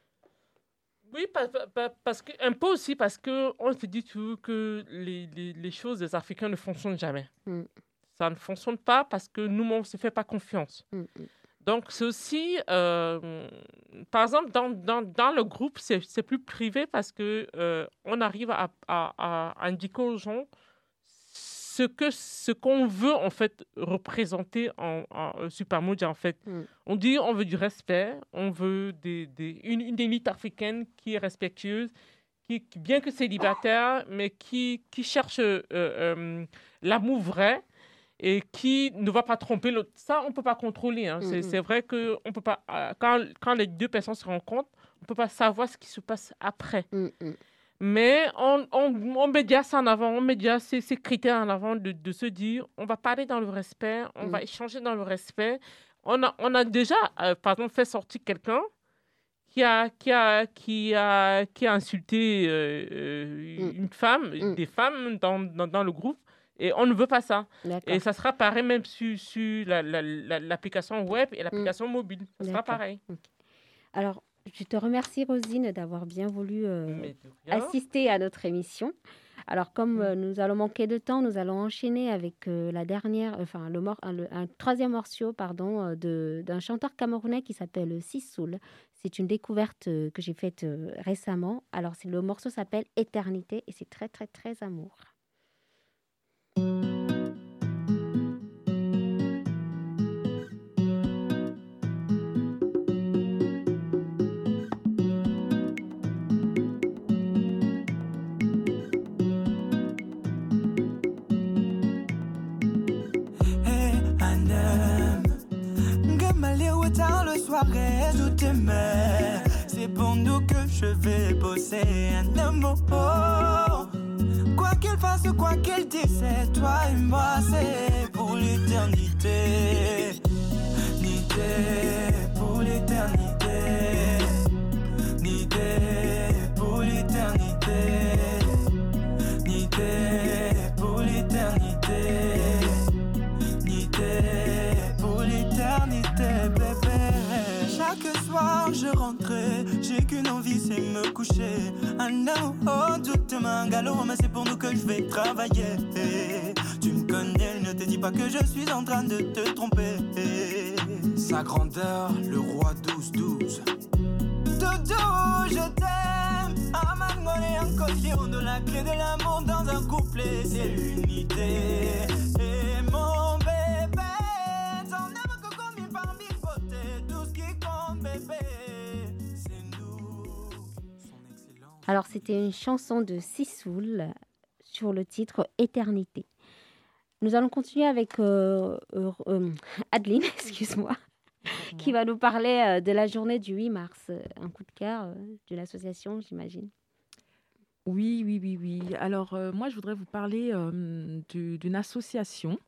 Oui, pa- pa- pa- parce que, un peu aussi parce qu'on se dit toujours que les, les, les choses des Africains ne fonctionnent jamais. Mm. Ça ne fonctionne pas parce que nous, on ne se fait pas confiance. Mm, mm. Donc, c'est aussi, euh, par exemple, dans, dans, dans le groupe, c'est c'est plus privé parce que euh, on arrive à, à, à indiquer aux gens ce que ce qu'on veut en fait représenter en, en sur Pamoja en fait. On dit on veut du respect, on veut des, des, une, une élite africaine qui est respectueuse, qui, qui bien que célibataire, mais qui, qui cherche euh, euh, l'amour vrai et qui ne va pas tromper l'autre. Ça, on ne peut pas contrôler. Hein. C'est, c'est vrai que on peut pas, euh, quand, quand les deux personnes se rencontrent, on ne peut pas savoir ce qui se passe après. Mais on, on, on met déjà ça en avant, on met déjà ces, ces critères en avant de, de se dire, on va parler dans le respect, on Mm. va échanger dans le respect. On a, on a déjà, euh, par exemple, fait sortir quelqu'un qui a, qui a, qui a, qui a insulté euh, euh, une femme, des femmes dans, dans, dans le groupe, et on ne veut pas ça. D'accord. Et ça sera pareil même sur, sur la, la, la- l'application web et l'application mobile. Ça sera D'accord. pareil. Alors, je te remercie, Rosine, d'avoir bien voulu euh, Mais de rien. assister à notre émission. Alors, comme euh, nous allons manquer de temps, nous allons enchaîner avec euh, la dernière, enfin, le, mor- un, le- un troisième morceau, pardon, euh, de, d'un chanteur camerounais qui s'appelle Sissoul. C'est une découverte euh, que j'ai faite euh, récemment. Alors, c'est, le morceau s'appelle Éternité et c'est très, très, très amour. Hey, Annem, Gamalé autant le soir et tout demain. C'est pour nous que je vais bosser un amour. Quoi qu'il fasse, quoi qu'il dise, c'est toi et moi, c'est pour l'éternité. Nité pour l'éternité. Nité pour l'éternité. Nité pour l'éternité. Nité pour l'éternité, bébé. Chaque soir je rentrais, j'ai qu'une envie, c'est me coucher. Ah non, oh, toute ma galop, mais c'est pour nous que je vais travailler. Tu me connais, ne te dis pas que je suis en train de te tromper. Sa grandeur, le roi douze douze. Dodo, je t'aime. Aman, et un collier, de la clé de l'amour dans un couplet, c'est l'unité. Et mon bébé, ton âme que comme une parmi côté, tout ce qui compte, bébé, c'est nous. Alors, c'était une chanson de Sissoul sur le titre Éternité. Nous allons continuer avec euh, euh, euh, Adeline, excuse-moi, qui va nous parler euh, de la journée du huit mars. Un coup de cœur euh, de l'association, j'imagine. Oui, oui, oui, oui. Alors, euh, moi, je voudrais vous parler euh, du- d'une association.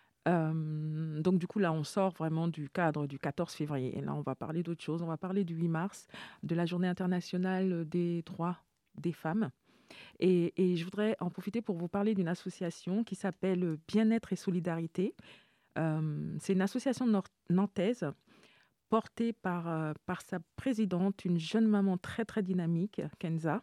Euh, donc, du coup, là, on sort vraiment du cadre du quatorze février. Et là, on va parler d'autre chose. On va parler du huit mars, de la journée internationale des droits des femmes. Et, et je voudrais en profiter pour vous parler d'une association qui s'appelle Bien-être et Solidarité. Euh, c'est une association nor- nantaise portée par, euh, par sa présidente, une jeune maman très, très dynamique, Kenza.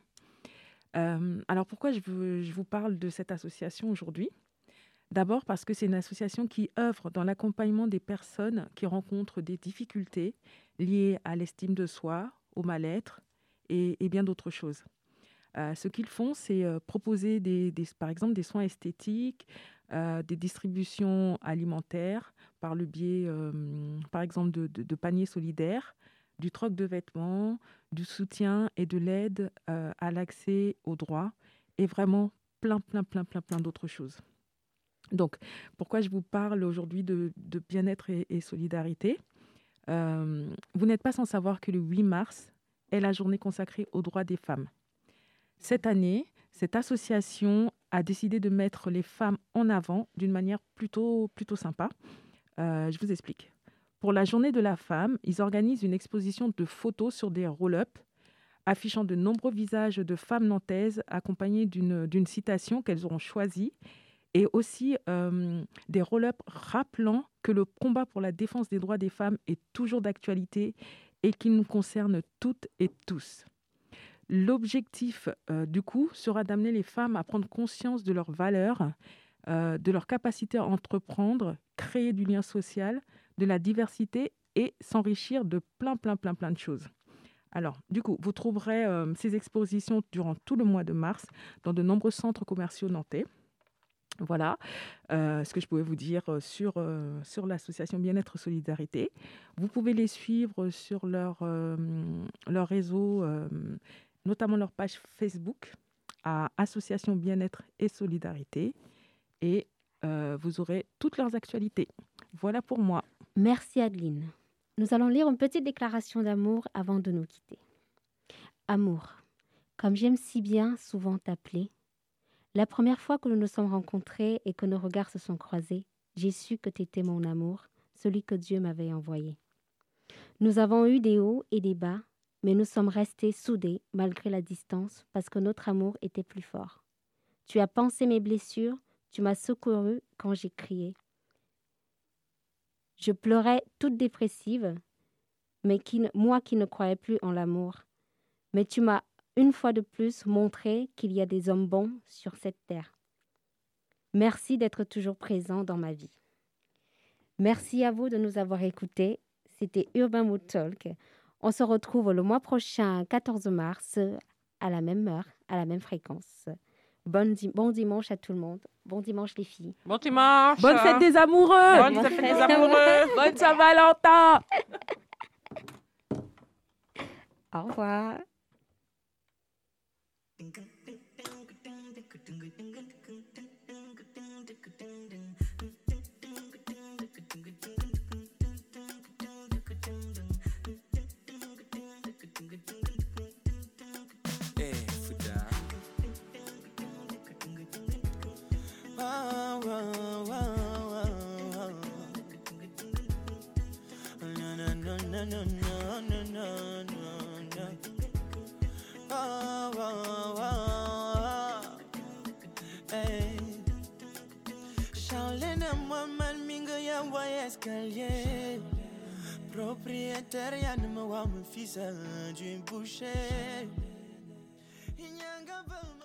Euh, alors, pourquoi je, veux- je vous parle de cette association aujourd'hui ? D'abord parce que c'est une association qui œuvre dans l'accompagnement des personnes qui rencontrent des difficultés liées à l'estime de soi, au mal-être et, et bien d'autres choses. Euh, ce qu'ils font, c'est euh, proposer, des, des- par exemple, des soins esthétiques, euh, des distributions alimentaires par le biais, euh, par exemple, de, de- de paniers solidaires, du troc de vêtements, du soutien et de l'aide euh, à l'accès aux droits et vraiment plein, plein, plein, plein, plein d'autres choses. Donc, pourquoi je vous parle aujourd'hui de, de bien-être et, et solidarité ? Euh, Vous n'êtes pas sans savoir que le huit mars est la journée consacrée aux droits des femmes. Cette année, cette association a décidé de mettre les femmes en avant d'une manière plutôt, plutôt sympa. Euh, je vous explique. Pour la journée de la femme, ils organisent une exposition de photos sur des roll-up affichant de nombreux visages de femmes nantaises accompagnées d'une, d'une citation qu'elles auront choisie et aussi euh, des roll-up rappelant que le combat pour la défense des droits des femmes est toujours d'actualité et qu'il nous concerne toutes et tous. L'objectif, euh, du coup, sera d'amener les femmes à prendre conscience de leurs valeurs, euh, de leur capacité à entreprendre, créer du lien social, de la diversité et s'enrichir de plein, plein, plein, plein de choses. Alors, du coup, vous trouverez euh, ces expositions durant tout le mois de mars dans de nombreux centres commerciaux nantais. Voilà euh, ce que je pouvais vous dire euh, sur, euh, sur l'association Bien-être Solidarité. Vous pouvez les suivre sur leur, euh, leur réseau, euh, notamment leur page Facebook à Association Bien-être et Solidarité. Et euh, vous aurez toutes leurs actualités. Voilà pour moi. Merci Adeline. Nous allons lire une petite déclaration d'amour avant de nous quitter. Amour, comme j'aime si bien souvent t'appeler, la première fois que nous nous sommes rencontrés et que nos regards se sont croisés, j'ai su que tu étais mon amour, celui que Dieu m'avait envoyé. Nous avons eu des hauts et des bas, mais nous sommes restés soudés malgré la distance parce que notre amour était plus fort. Tu as pansé mes blessures, tu m'as secouru quand j'ai crié. Je pleurais toute dépressive, mais qui, moi qui ne croyais plus en l'amour. Mais tu m'as une fois de plus montrer qu'il y a des hommes bons sur cette terre. Merci d'être toujours présent dans ma vie. Merci à vous de nous avoir écoutés. C'était Urban Mood Talk. On se retrouve le mois prochain, quatorze mars, à la même heure, à la même fréquence. Bon, di- bon dimanche à tout le monde. Bon dimanche les filles. Bon dimanche. Bonne fête des amoureux. Bonne fête des amoureux. Bonne Saint-Valentin. Au revoir. Hey, Fouda. Oh, oh, oh, oh, oh. No, no, no, no, no, no, no, no, no. Oh, oh, oh, oh. Hey. Charlene a moi mal minga ya wa escalier. Propriétaire ya ne me wa me fils du boucher. Il n'y a